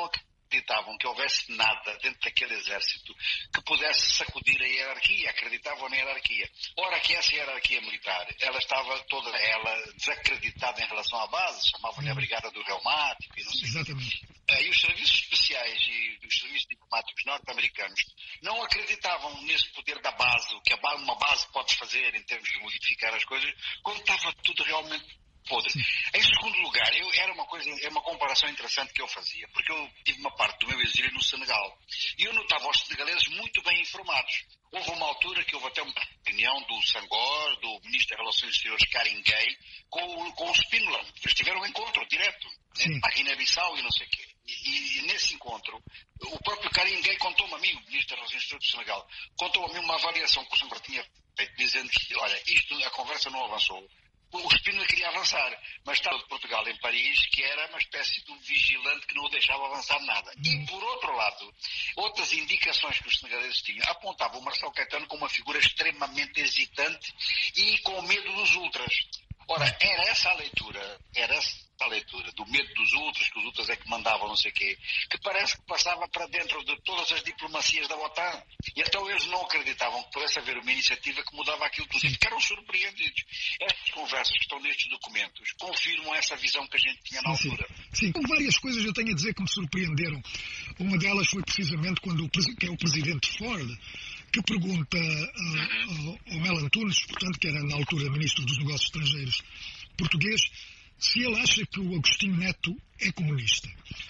Speaker 14: acreditavam que houvesse nada dentro daquele exército que pudesse sacudir a hierarquia, acreditavam na hierarquia. Ora que essa hierarquia militar, ela estava toda ela desacreditada em relação à base, chamavam-lhe a Brigada do Reumático e não sei.
Speaker 2: Exatamente.
Speaker 14: E os serviços especiais e os serviços diplomáticos norte-americanos não acreditavam nesse poder da base, o que uma base pode fazer em termos de modificar as coisas, quando estava tudo realmente podre. Em segundo lugar, eu, era uma coisa, é uma comparação interessante que eu fazia, porque eu tive uma parte do meu exílio no Senegal e eu notava os senegaleses muito bem informados. Houve uma altura que houve até uma reunião do Senghor, do Ministro das Relações Exteriores Karim Gueye, com, com o Spínola. Eles tiveram um encontro direto, em Guiné-Bissau e não sei o quê. E, e nesse encontro, o próprio Karim Gueye contou-me a mim, o Ministro das Relações Exteriores do Senegal, contou a mim uma avaliação que o Senghor tinha feito, dizendo que, olha, isto, a conversa não avançou. O Spínola queria avançar, mas estava de Portugal em Paris, que era uma espécie de um vigilante que não o deixava avançar nada. E, por outro lado, outras indicações que os senegaleses tinham apontavam o Marcelo Caetano como uma figura extremamente hesitante e com medo dos ultras. Ora, era essa a leitura, era essa a leitura do medo dos ultras, que os ultras é que mandavam não sei o quê, que parece que passava para dentro de todas as diplomacias da OTAN. E então eles não acreditavam que pudesse haver uma iniciativa que mudava aquilo tudo. E ficaram surpreendidos. Estas conversas que estão nestes documentos confirmam essa visão que a gente tinha na altura.
Speaker 2: Sim, com várias coisas eu tenho a dizer que me surpreenderam. Uma delas foi precisamente quando o, que é o presidente Ford, que pergunta uh, ao, ao Mel Antunes, portanto, que era na altura ministro dos Negócios Estrangeiros português, se ele acha que o Agostinho Neto é comunista.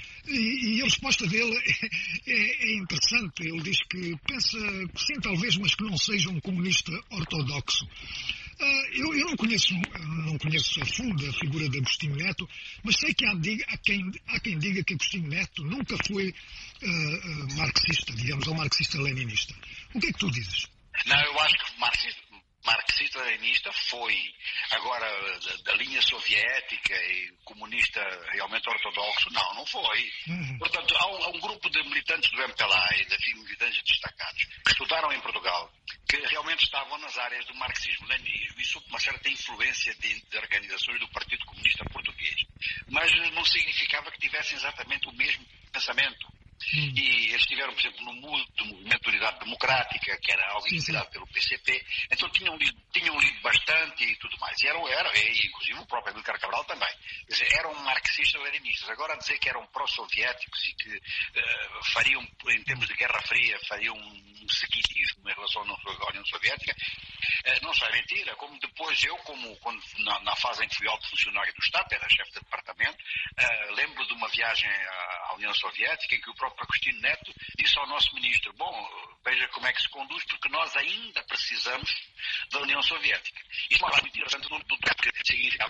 Speaker 2: E, e a resposta dele é, é, é interessante. Ele diz que pensa que sim, talvez, mas que não seja um comunista ortodoxo. Uh, eu, eu não conheço, não conheço a fundo a figura de Agostinho Neto, mas sei que há, há, quem, há quem diga que Agostinho Neto nunca foi uh, uh, marxista, digamos, ou marxista-leninista. O que é que tu dizes?
Speaker 14: Não, eu acho que marxista... marxista-leninista foi, agora da, da linha soviética e comunista realmente ortodoxo, não, não foi. Uhum. Portanto, há um, há um grupo de militantes do M P L A e de militantes destacados que estudaram em Portugal, que realmente estavam nas áreas do marxismo-leninismo e sob uma certa influência de, de organizações do Partido Comunista Português. Mas não significava que tivessem exatamente o mesmo pensamento. Hum. E eles estiveram, por exemplo, no M U D, do Movimento de Unidade Democrática, que era algo inspirado pelo P C P, então tinham lido, tinham lido bastante e tudo mais. E eram, eram e, inclusive o próprio Amílcar Cabral também. Quer dizer, eram marxistas-leninistas. Agora, dizer que eram pró-soviéticos e que uh, fariam, em termos de Guerra Fria, fariam um seguidismo em relação à União Soviética, uh, não só é mentira. Como depois eu, como quando, na, na fase em que fui alto funcionário do Estado, era chefe de departamento, uh, lembro de uma viagem à, à União Soviética em que o próprio Agostinho Neto disse ao nosso ministro, bom, veja como é que se conduz, porque nós ainda precisamos da União Soviética. Isto é muito interessante no que significa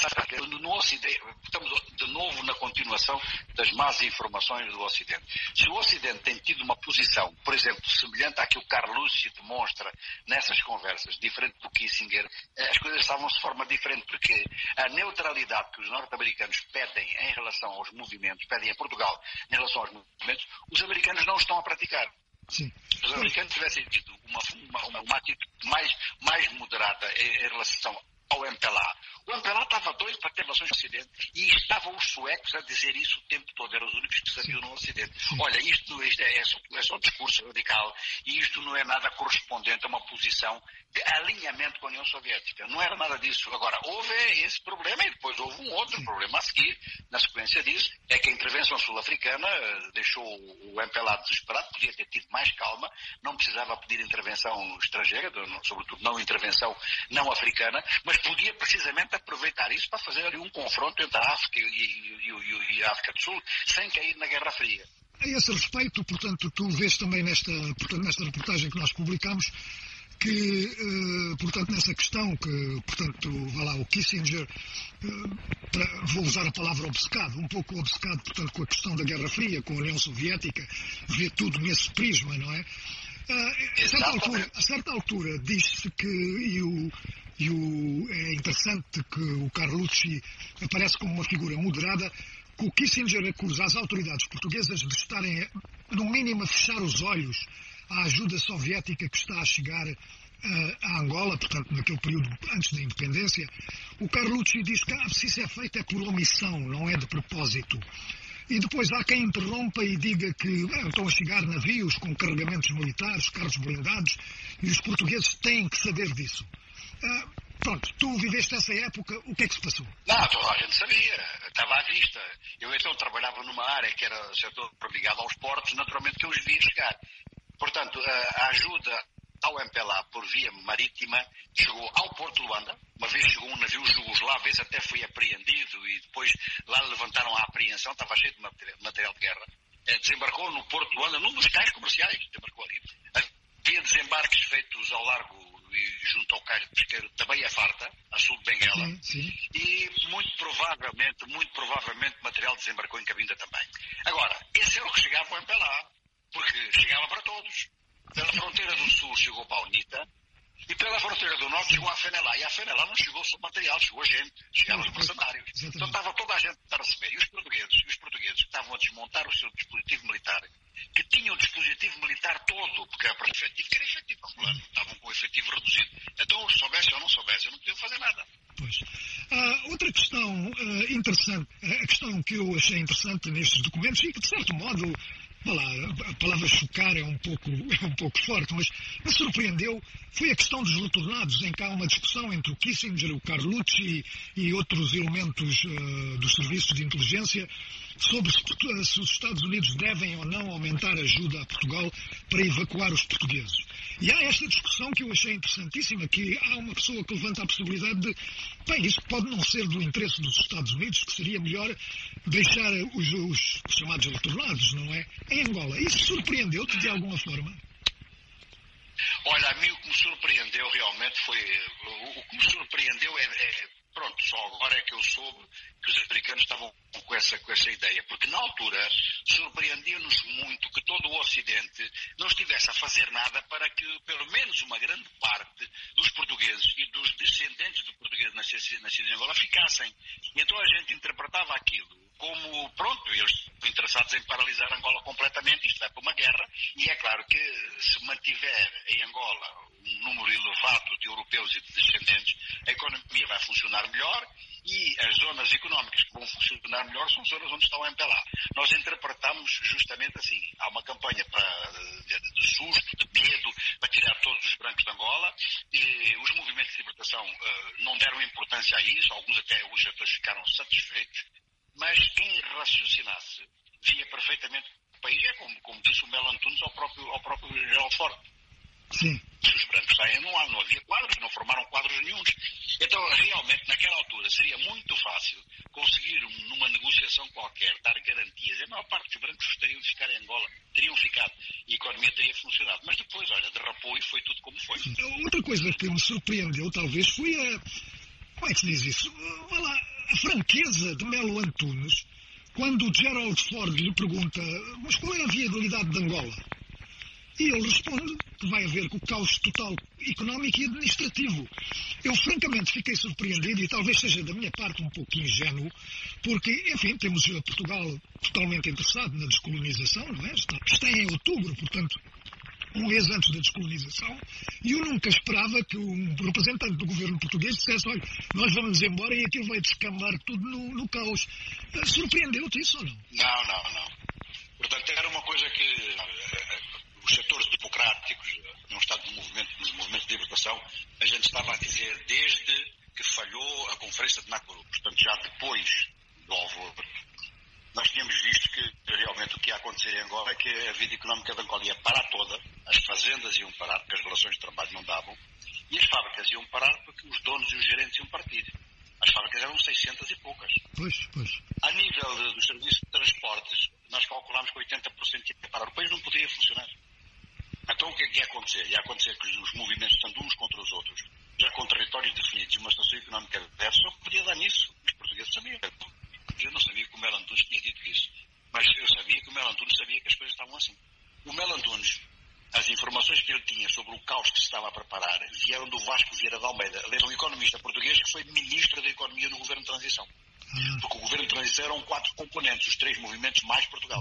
Speaker 14: no Ocidente. Estamos de novo na continuação das más informações do Ocidente. Se o Ocidente tem tido uma posição, por exemplo, semelhante à que o Carlucci demonstra nessas conversas, diferente do Kissinger, as coisas estavam de forma diferente, porque a neutralidade que os norte-americanos pedem em relação aos movimentos, pedem a Portugal em relação aos movimentos, os americanos não estão a praticar.
Speaker 2: Sim.
Speaker 14: Se os americanos tivessem tido uma, uma, uma, uma atitude mais, mais moderada em, em relação ao M P L A. O M P L A estava doido para ter relações com o Ocidente e estavam os suecos a dizer isso o tempo todo. Eram os únicos que sabiam no Ocidente. Olha, isto, isto é, é, só, é só discurso radical e isto não é nada correspondente a uma posição de alinhamento com a União Soviética. Não era nada disso. Agora, houve esse problema e depois houve um outro problema a seguir, na sequência disso, é que a intervenção sul-africana deixou o M P L A desesperado, podia ter tido mais calma, não precisava pedir intervenção estrangeira, sobretudo não intervenção não africana, mas podia precisamente aproveitar isso para fazer ali um confronto entre a África e, e, e, e a África do Sul, sem cair na Guerra Fria.
Speaker 2: A esse respeito, portanto, tu vês também nesta, portanto, nesta reportagem que nós publicamos que, uh, portanto, nessa questão que, portanto, vá lá, o Kissinger, uh, para, vou usar a palavra obcecado, um pouco obcecado, portanto, com a questão da Guerra Fria, com a União Soviética, vê tudo nesse prisma, não é? Uh, a, certa altura, a certa altura diz-se que, e, o, e o, é interessante que o Carlucci aparece como uma figura moderada, que o Kissinger acusa as autoridades portuguesas de estarem, no mínimo, a fechar os olhos à ajuda soviética que está a chegar uh, a Angola, portanto, naquele período antes da independência. O Carlucci diz que ah, se isso é feito é por omissão, não é de propósito. E depois há quem interrompa e diga que bem, estão a chegar navios com carregamentos militares, carros blindados, e os portugueses têm que saber disso. Uh, pronto, tu viveste essa época, o que é que se passou?
Speaker 14: Não, toda a gente sabia, estava à vista. Eu então trabalhava numa área que era setor ligado aos portos, naturalmente que eu os via chegar. Portanto, a ajuda ao M P L A por via marítima chegou ao Porto de Luanda. Uma vez chegou um navio jugoslavo, esse até foi apreendido e depois lá levantaram a apreensão, estava cheio de material de guerra. Desembarcou no Porto de Luanda, num dos cais comerciais, desembarcou ali. Havia desembarques feitos ao largo e junto ao cais pesqueiro da Baía Farta, a sul de Benguela,
Speaker 2: sim, sim.
Speaker 14: E muito provavelmente, muito provavelmente material desembarcou em Cabinda também. Agora, esse era o que chegava ao M P L A, porque chegava para todos. Pela fronteira do sul chegou para a UNITA e pela fronteira do norte chegou à FENELA. E a FENELA não chegou só material, chegou a gente, chegaram os mercenários. Então estava toda a gente a receber. E os portugueses, e os portugueses que estavam a desmontar o seu dispositivo militar, que tinham o dispositivo militar todo, porque era para efetivo, que era efetivo, estavam com o efetivo reduzido. Então, soubesse ou não soubesse, não podiam fazer nada.
Speaker 2: Pois. Ah, outra questão uh, interessante, a questão que eu achei interessante nestes documentos e que, de certo modo, Lá, a palavra chocar é um pouco, é um pouco forte, mas me surpreendeu foi a questão dos retornados, em que há uma discussão entre o Kissinger, o Carlucci e outros elementos uh, dos serviços de inteligência sobre se, se os Estados Unidos devem ou não aumentar a ajuda a Portugal para evacuar os portugueses. E há esta discussão que eu achei interessantíssima, que há uma pessoa que levanta a possibilidade de, bem, isso pode não ser do interesse dos Estados Unidos, que seria melhor deixar os, os chamados retornados, não é? Em Angola. Isso surpreendeu-te de alguma forma?
Speaker 14: Olha, a mim o que me surpreendeu realmente foi... O, o que me surpreendeu é, é... Pronto, só agora é que eu soube que os americanos estavam com essa, com essa ideia. Porque na altura surpreendia-nos muito que todo o Ocidente não estivesse a fazer nada para que pelo menos uma grande parte dos portugueses e dos descendentes de portugueses nascidos, nascidos em Angola ficassem. E então a gente interpretava aquilo como, pronto, eles estão interessados em paralisar Angola completamente, isto vai para uma guerra, e é claro que se mantiver em Angola um número elevado de europeus e de descendentes, a economia vai funcionar melhor e as zonas económicas que vão funcionar melhor são zonas onde está o M P L A. Nós interpretamos justamente assim, há uma campanha para, de, de susto, de medo, para tirar todos os brancos de Angola, e os movimentos de libertação uh, não deram importância a isso, alguns até os atores ficaram satisfeitos, mas quem raciocinasse via perfeitamente o país, é como, como disse o Melo Antunes ao próprio, ao próprio Geraldo Ford.
Speaker 2: Sim.
Speaker 14: Se os brancos saem, não, há, não havia quadros, não formaram quadros nenhuns. Então, realmente, naquela altura, seria muito fácil conseguir, numa negociação qualquer, dar garantias. A maior parte dos brancos gostariam de ficar em Angola, teriam ficado, e a economia teria funcionado. Mas depois, olha, derrapou e foi tudo como foi.
Speaker 2: Outra coisa que me surpreendeu, talvez, foi a... Como é que se diz isso? Olha lá, a franqueza de Melo Antunes, quando o Gerald Ford lhe pergunta, mas qual é a viabilidade de Angola? E ele responde que vai haver com o caos total económico e administrativo. Eu, francamente, fiquei surpreendido e talvez seja da minha parte um pouco ingênuo, porque, enfim, temos Portugal totalmente interessado na descolonização, não é? Está, está em outubro, portanto, um mês antes da descolonização, e eu nunca esperava que um representante do governo português dissesse, olha, nós vamos embora e aquilo vai descambar tudo no, no caos. Surpreendeu-te isso ou não?
Speaker 14: Não, não, não. Portanto, era uma coisa que... os setores democráticos, num estado de movimento, nos movimentos de libertação, a gente estava a dizer desde que falhou a Conferência de Nakuru, portanto já depois do alvor, nós tínhamos visto que realmente o que ia acontecer em Angola é que a vida económica de Angola ia parar toda, as fazendas iam parar porque as relações de trabalho não davam, e as fábricas iam parar porque os donos e os gerentes iam partir. As fábricas eram seiscentas e poucas.
Speaker 2: Pois, pois.
Speaker 14: A nível de, dos serviços de transportes, nós calculámos que oitenta por cento ia parar. O país não poderia funcionar. Então o que é que ia acontecer? Ia acontecer que os movimentos estando uns contra os outros, já com territórios definidos e uma situação económica diversa, só podia dar nisso. Os portugueses sabiam. Eu não sabia que o Melo Antunes tinha dito isso, mas eu sabia que o Melo Antunes sabia que as coisas estavam assim. O Melo Antunes, as informações que ele tinha sobre o caos que se estava a preparar vieram do Vasco Vieira de Almeida, um economista português que foi ministro da Economia no governo de transição. Porque o governo de transição eram quatro componentes, os três movimentos mais Portugal.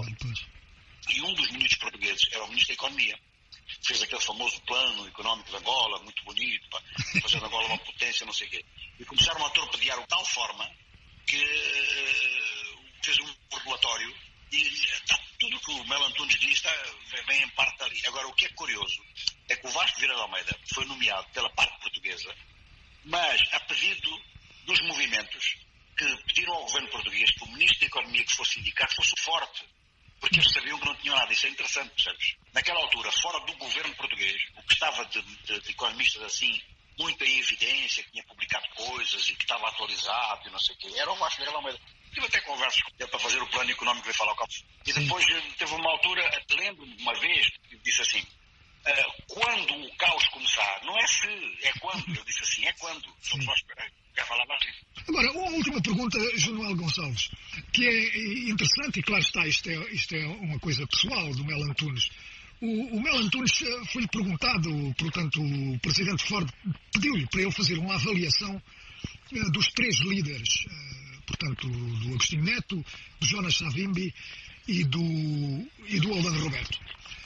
Speaker 14: E um dos ministros portugueses era o ministro da Economia. Fez aquele famoso plano económico de Angola, muito bonito, para fazer de Angola uma potência, não sei o quê. E começaram a torpedear de tal forma que uh, fez um relatório E tá, tudo que o Melo Antunes diz tá, vem em parte ali. Agora, o que é curioso é que o Vasco Vieira de Almeida foi nomeado pela parte portuguesa, mas a pedido dos movimentos que pediram ao governo português que o Ministro da Economia que fosse indicado fosse forte, porque eles sabiam que não tinham nada. Isso é interessante, percebes? Naquela altura, fora do governo português, o que estava de, de, de economistas assim, muito em evidência, que tinha publicado coisas e que estava atualizado e não sei o quê, era o Vasco Vieira de Almeida. Tive até conversas com ele para fazer o plano económico que veio falar com ele. E depois teve uma altura, lembro-me de uma vez, que disse assim, uh, quando o caos começar, não é se, é quando. Eu disse assim, é quando. Só só esperar. Quer falar mais?
Speaker 2: Agora, uma última pergunta, João Gonçalves, que é interessante, e claro está, isto é, isto é uma coisa pessoal do Melo Antunes. O, o Melo Antunes foi-lhe perguntado, portanto, o Presidente Ford pediu-lhe para ele fazer uma avaliação uh, dos três líderes, uh, portanto, do Agostinho Neto, do Jonas Savimbi e do, e do Oldan Roberto.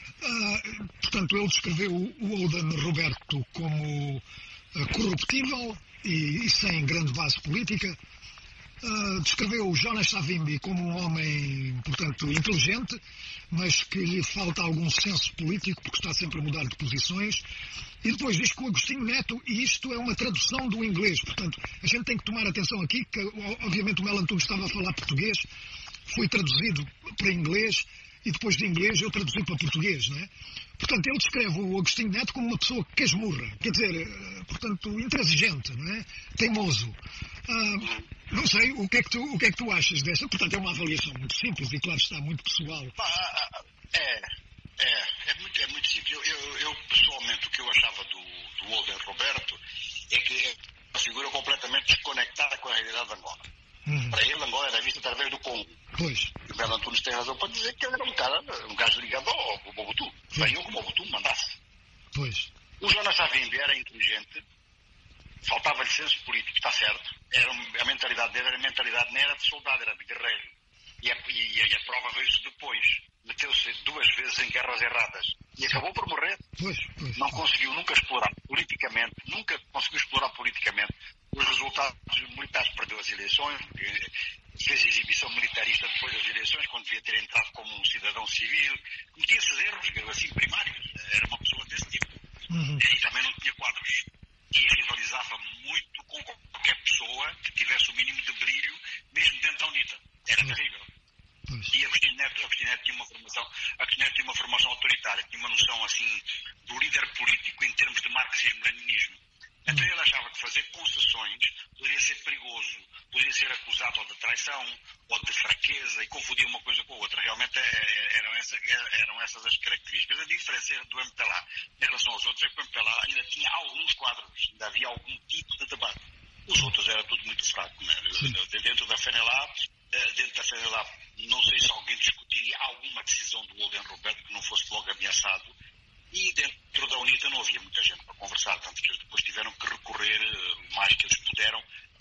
Speaker 2: Uh, portanto, ele descreveu o Oldan Roberto como uh, corruptível e, e sem grande base política. Uh, descreveu o Jonas Savimbi como um homem, portanto, inteligente, mas que lhe falta algum senso político, porque está sempre a mudar de posições. E depois diz que o Agostinho Neto, e isto é uma tradução do inglês, portanto, a gente tem que tomar atenção aqui, que obviamente o Melo Antunes estava a falar português, foi traduzido para inglês, e depois de inglês eu traduzi para português, não é? Portanto, ele descreve o Agostinho Neto como uma pessoa que esmurra, quer dizer, portanto, intransigente, não é? Teimoso. Uh, não sei, o que, é que tu, o que é que tu achas desta? Portanto, é uma avaliação muito simples e, claro, está muito pessoal.
Speaker 14: Ah, é, é, é muito, é muito simples. Eu, eu, eu, pessoalmente, o que eu achava do, do Oldan Roberto é que é uma figura completamente desconectada com a realidade de Angola. Uhum. Para ele, Angola era vista através do Congo.
Speaker 2: Pois.
Speaker 14: E o Melo Antunes tem razão para dizer que ele era um cara, um gajo ligado ao, ao Mobutu. Veio que o Mobutu mandasse.
Speaker 2: Pois.
Speaker 14: O Jonas Savimbi era inteligente, faltava-lhe senso político, está certo. Era, a mentalidade dele era a mentalidade, não era de soldado, era de guerreiro. E a, e, e a prova veio-se depois. Meteu-se duas vezes em guerras erradas. E acabou por morrer.
Speaker 2: Pois, pois.
Speaker 14: Não conseguiu nunca explorar politicamente, nunca conseguiu explorar politicamente os resultados militares. Perdeu as eleições, fez exibição militarista depois das eleições, quando devia ter entrado como um cidadão civil. Cometia esses erros, assim, primários. Era uma pessoa desse tipo. Uhum. E também não tinha quadros. E rivalizava muito com qualquer pessoa que tivesse o mínimo de brilho, mesmo dentro da UNITA. Era uhum. terrível. Pois. E Agostinho Neto, Agostinho Neto tinha uma formação, Agostinho Neto tinha uma formação autoritária, tinha uma noção assim do líder político em termos de marxismo-leninismo. Então ele achava que fazer concessões poderia ser perigoso, poderia ser acusado ou de traição ou de fraqueza e confundir uma coisa com a outra. Realmente eram essas, eram essas as características. A diferença do M P L A em relação aos outros é que o M P L A ainda tinha alguns quadros, ainda havia algum tipo de debate. Os outros era tudo muito fraco. Né? Dentro da FENELA, dentro da FENELA, não sei se alguém discutiria alguma decisão do Oldan Roberto que não fosse logo ameaçado. E dentro da UNITA não havia muita gente para conversar, tanto que eles depois tiveram que recorrer, o mais que eles puderam,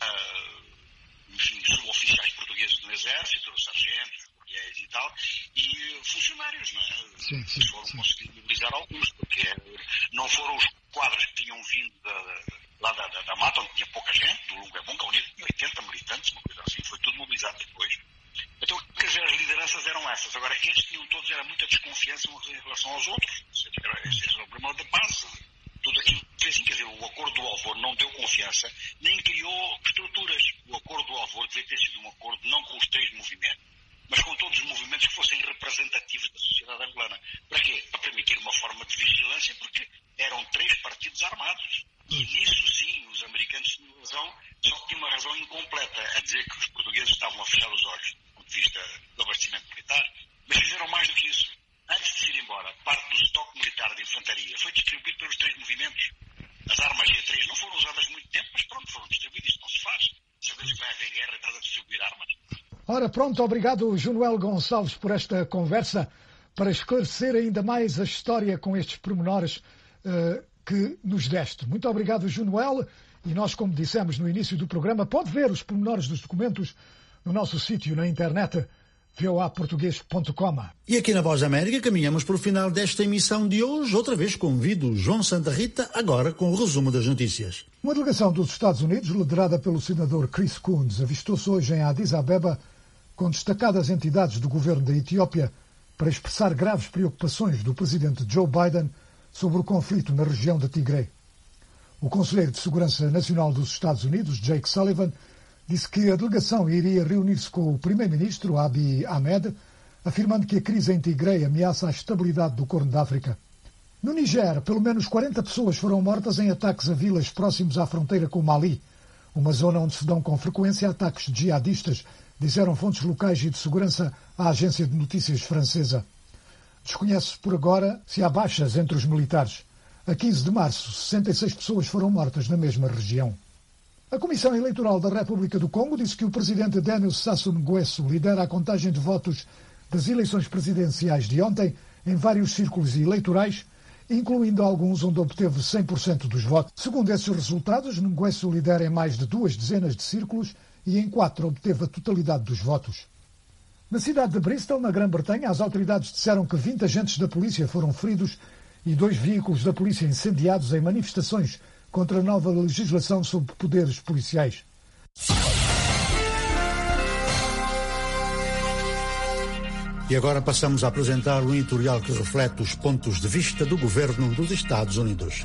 Speaker 14: a, enfim, suboficiais portugueses no Exército, sargentos, coronhéis e tal, e funcionários, não é?
Speaker 2: Sim, sim,
Speaker 14: eles foram
Speaker 2: sim.
Speaker 14: conseguir mobilizar alguns, porque não foram os quadros que tinham vindo da, lá da, da, da mata, onde tinha pouca gente, do Lungo é Bom, que a UNITA tinha oitenta militantes, uma coisa assim, foi tudo mobilizado depois. Então, quer dizer, as lideranças eram essas. Agora, eles tinham todos, era muita desconfiança em relação aos outros. Esse é o problema da base. Tudo aquilo que fez assim, quer dizer, o acordo do Alvor não deu confiança, nem criou estruturas. O acordo do Alvor devia ter sido um acordo não com os três movimentos, mas com todos os movimentos que fossem representativos da sociedade angolana. Para quê? Para permitir uma forma de vigilância, porque eram três partidos armados. E nisso, sim, os americanos tinham razão, só tinham uma razão incompleta, a dizer que os portugueses estavam a fechar os olhos do ponto de vista do abastecimento militar, mas fizeram mais do que isso. Antes de se ir embora, parte do estoque militar de infantaria foi distribuído pelos três movimentos. As armas G três não foram usadas muito tempo, mas pronto, foram distribuídas. Isto não se faz. Sabemos que vai haver guerra e estás a distribuir armas.
Speaker 2: Ora, pronto, obrigado, João Gonçalves, por esta conversa, para esclarecer ainda mais a história com estes pormenores uh, que nos deste. Muito obrigado, João. E nós, como dissemos no início do programa, pode ver os pormenores dos documentos no nosso sítio na internet, v o a português ponto com.
Speaker 3: E aqui na Voz da América caminhamos para o final desta emissão de hoje. Outra vez convido João Santa Rita, agora com o resumo das notícias.
Speaker 2: Uma delegação dos Estados Unidos, liderada pelo senador Chris Coons, avistou-se hoje em Addis Abeba com destacadas entidades do governo da Etiópia para expressar graves preocupações do presidente Joe Biden sobre o conflito na região de Tigray. O conselheiro de Segurança Nacional dos Estados Unidos, Jake Sullivan, disse que a delegação iria reunir-se com o primeiro-ministro Abiy Ahmed, afirmando que a crise em Tigray ameaça a estabilidade do Corno da África. No Niger, pelo menos quarenta pessoas foram mortas em ataques a vilas próximos à fronteira com o Mali, uma zona onde se dão com frequência ataques jihadistas, disseram fontes locais e de segurança à agência de notícias francesa. Desconhece-se por agora se há baixas entre os militares. A quinze de março, sessenta e seis pessoas foram mortas na mesma região. A Comissão Eleitoral da República do Congo disse que o presidente Denis Sassou Nguesso lidera a contagem de votos das eleições presidenciais de ontem em vários círculos eleitorais, incluindo alguns onde obteve cem por cento dos votos. Segundo esses resultados, Nguesso lidera em mais de duas dezenas de círculos e em quatro obteve a totalidade dos votos. Na cidade de Bristol, na Grã-Bretanha, as autoridades disseram que vinte agentes da polícia foram feridos e dois veículos da polícia incendiados em manifestações contra a nova legislação sobre poderes policiais.
Speaker 3: E agora passamos a apresentar um editorial que reflete os pontos de vista do governo dos Estados Unidos.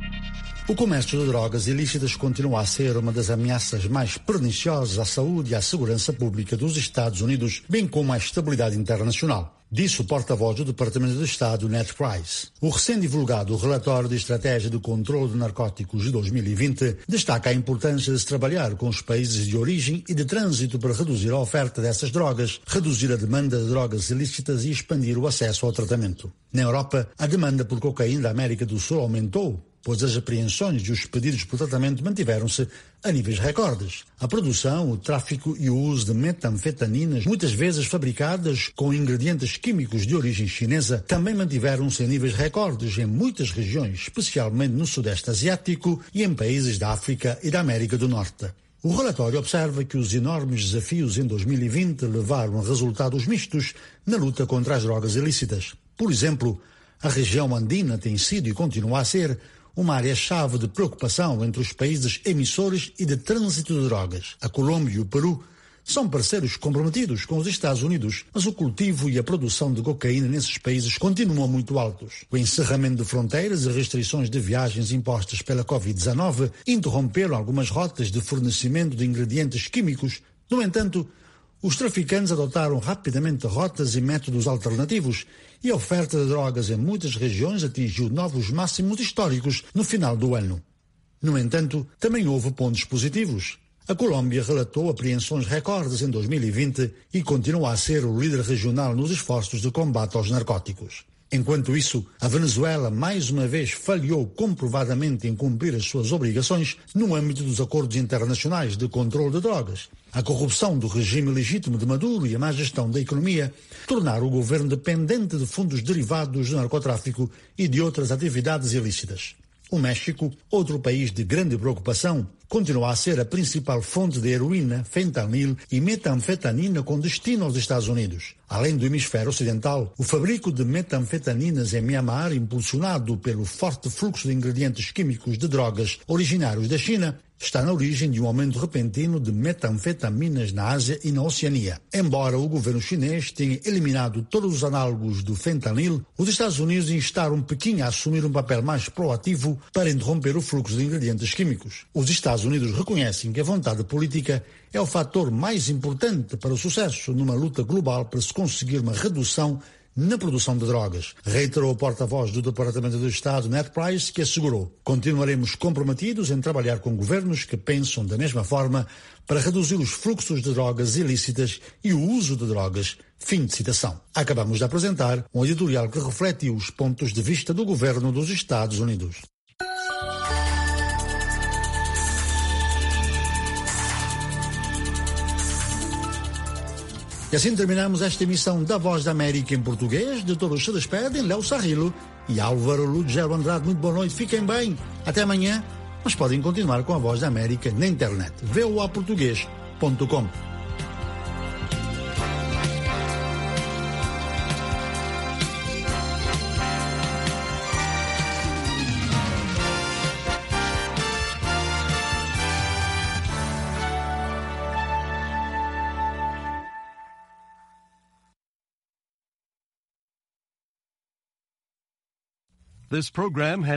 Speaker 3: O comércio de drogas ilícitas continua a ser uma das ameaças mais perniciosas à saúde e à segurança pública dos Estados Unidos, bem como à estabilidade internacional. Disse o porta-voz do Departamento de Estado, Ned Price. O recém-divulgado Relatório de Estratégia de Controlo de Narcóticos de dois mil e vinte destaca a importância de se trabalhar com os países de origem e de trânsito para reduzir a oferta dessas drogas, reduzir a demanda de drogas ilícitas e expandir o acesso ao tratamento. Na Europa, a demanda por cocaína da América do Sul aumentou, pois as apreensões e os pedidos por tratamento mantiveram-se a níveis recordes. A produção, o tráfico e o uso de metanfetaminas, muitas vezes fabricadas com ingredientes químicos de origem chinesa, também mantiveram-se em níveis recordes em muitas regiões, especialmente no Sudeste Asiático e em países da África e da América do Norte. O relatório observa que os enormes desafios em dois mil e vinte levaram a resultados mistos na luta contra as drogas ilícitas. Por exemplo, a região andina tem sido e continua a ser uma área-chave de preocupação entre os países emissores e de trânsito de drogas. A Colômbia e o Peru são parceiros comprometidos com os Estados Unidos, mas o cultivo e a produção de cocaína nesses países continuam muito altos. O encerramento de fronteiras e restrições de viagens impostas pela covid dezenove interromperam algumas rotas de fornecimento de ingredientes químicos. No entanto, os traficantes adotaram rapidamente rotas e métodos alternativos e a oferta de drogas em muitas regiões atingiu novos máximos históricos no final do ano. No entanto, também houve pontos positivos. A Colômbia relatou apreensões recordes em dois mil e vinte e continua a ser o líder regional nos esforços de combate aos narcóticos. Enquanto isso, a Venezuela mais uma vez falhou comprovadamente em cumprir as suas obrigações no âmbito dos acordos internacionais de controle de drogas. A corrupção do regime legítimo de Maduro e a má gestão da economia tornaram o governo dependente de fundos derivados do narcotráfico e de outras atividades ilícitas. O México, outro país de grande preocupação, continua a ser a principal fonte de heroína, fentanil e metanfetamina com destino aos Estados Unidos. Além do hemisfério ocidental, o fabrico de metanfetaminas em Mianmar, impulsionado pelo forte fluxo de ingredientes químicos de drogas originários da China, está na origem de um aumento repentino de metanfetaminas na Ásia e na Oceania. Embora o governo chinês tenha eliminado todos os análogos do fentanil, os Estados Unidos instaram Pequim a assumir um papel mais proativo para interromper o fluxo de ingredientes químicos. Os Estados Unidos reconhecem que a vontade política é o fator mais importante para o sucesso numa luta global para se conseguir uma redução na produção de drogas. Reiterou o porta-voz do Departamento de Estado, Ned Price, que assegurou: continuaremos comprometidos em trabalhar com governos que pensam da mesma forma para reduzir os fluxos de drogas ilícitas e o uso de drogas. Fim de citação. Acabamos de apresentar um editorial que reflete os pontos de vista do governo dos Estados Unidos. E assim terminamos esta emissão da Voz da América em português. De todos se despedem Léo Sarrilo e Álvaro Lugero Andrade. Muito boa noite, fiquem bem. Até amanhã, mas podem continuar com a Voz da América na internet. v o a português ponto com.
Speaker 1: This program has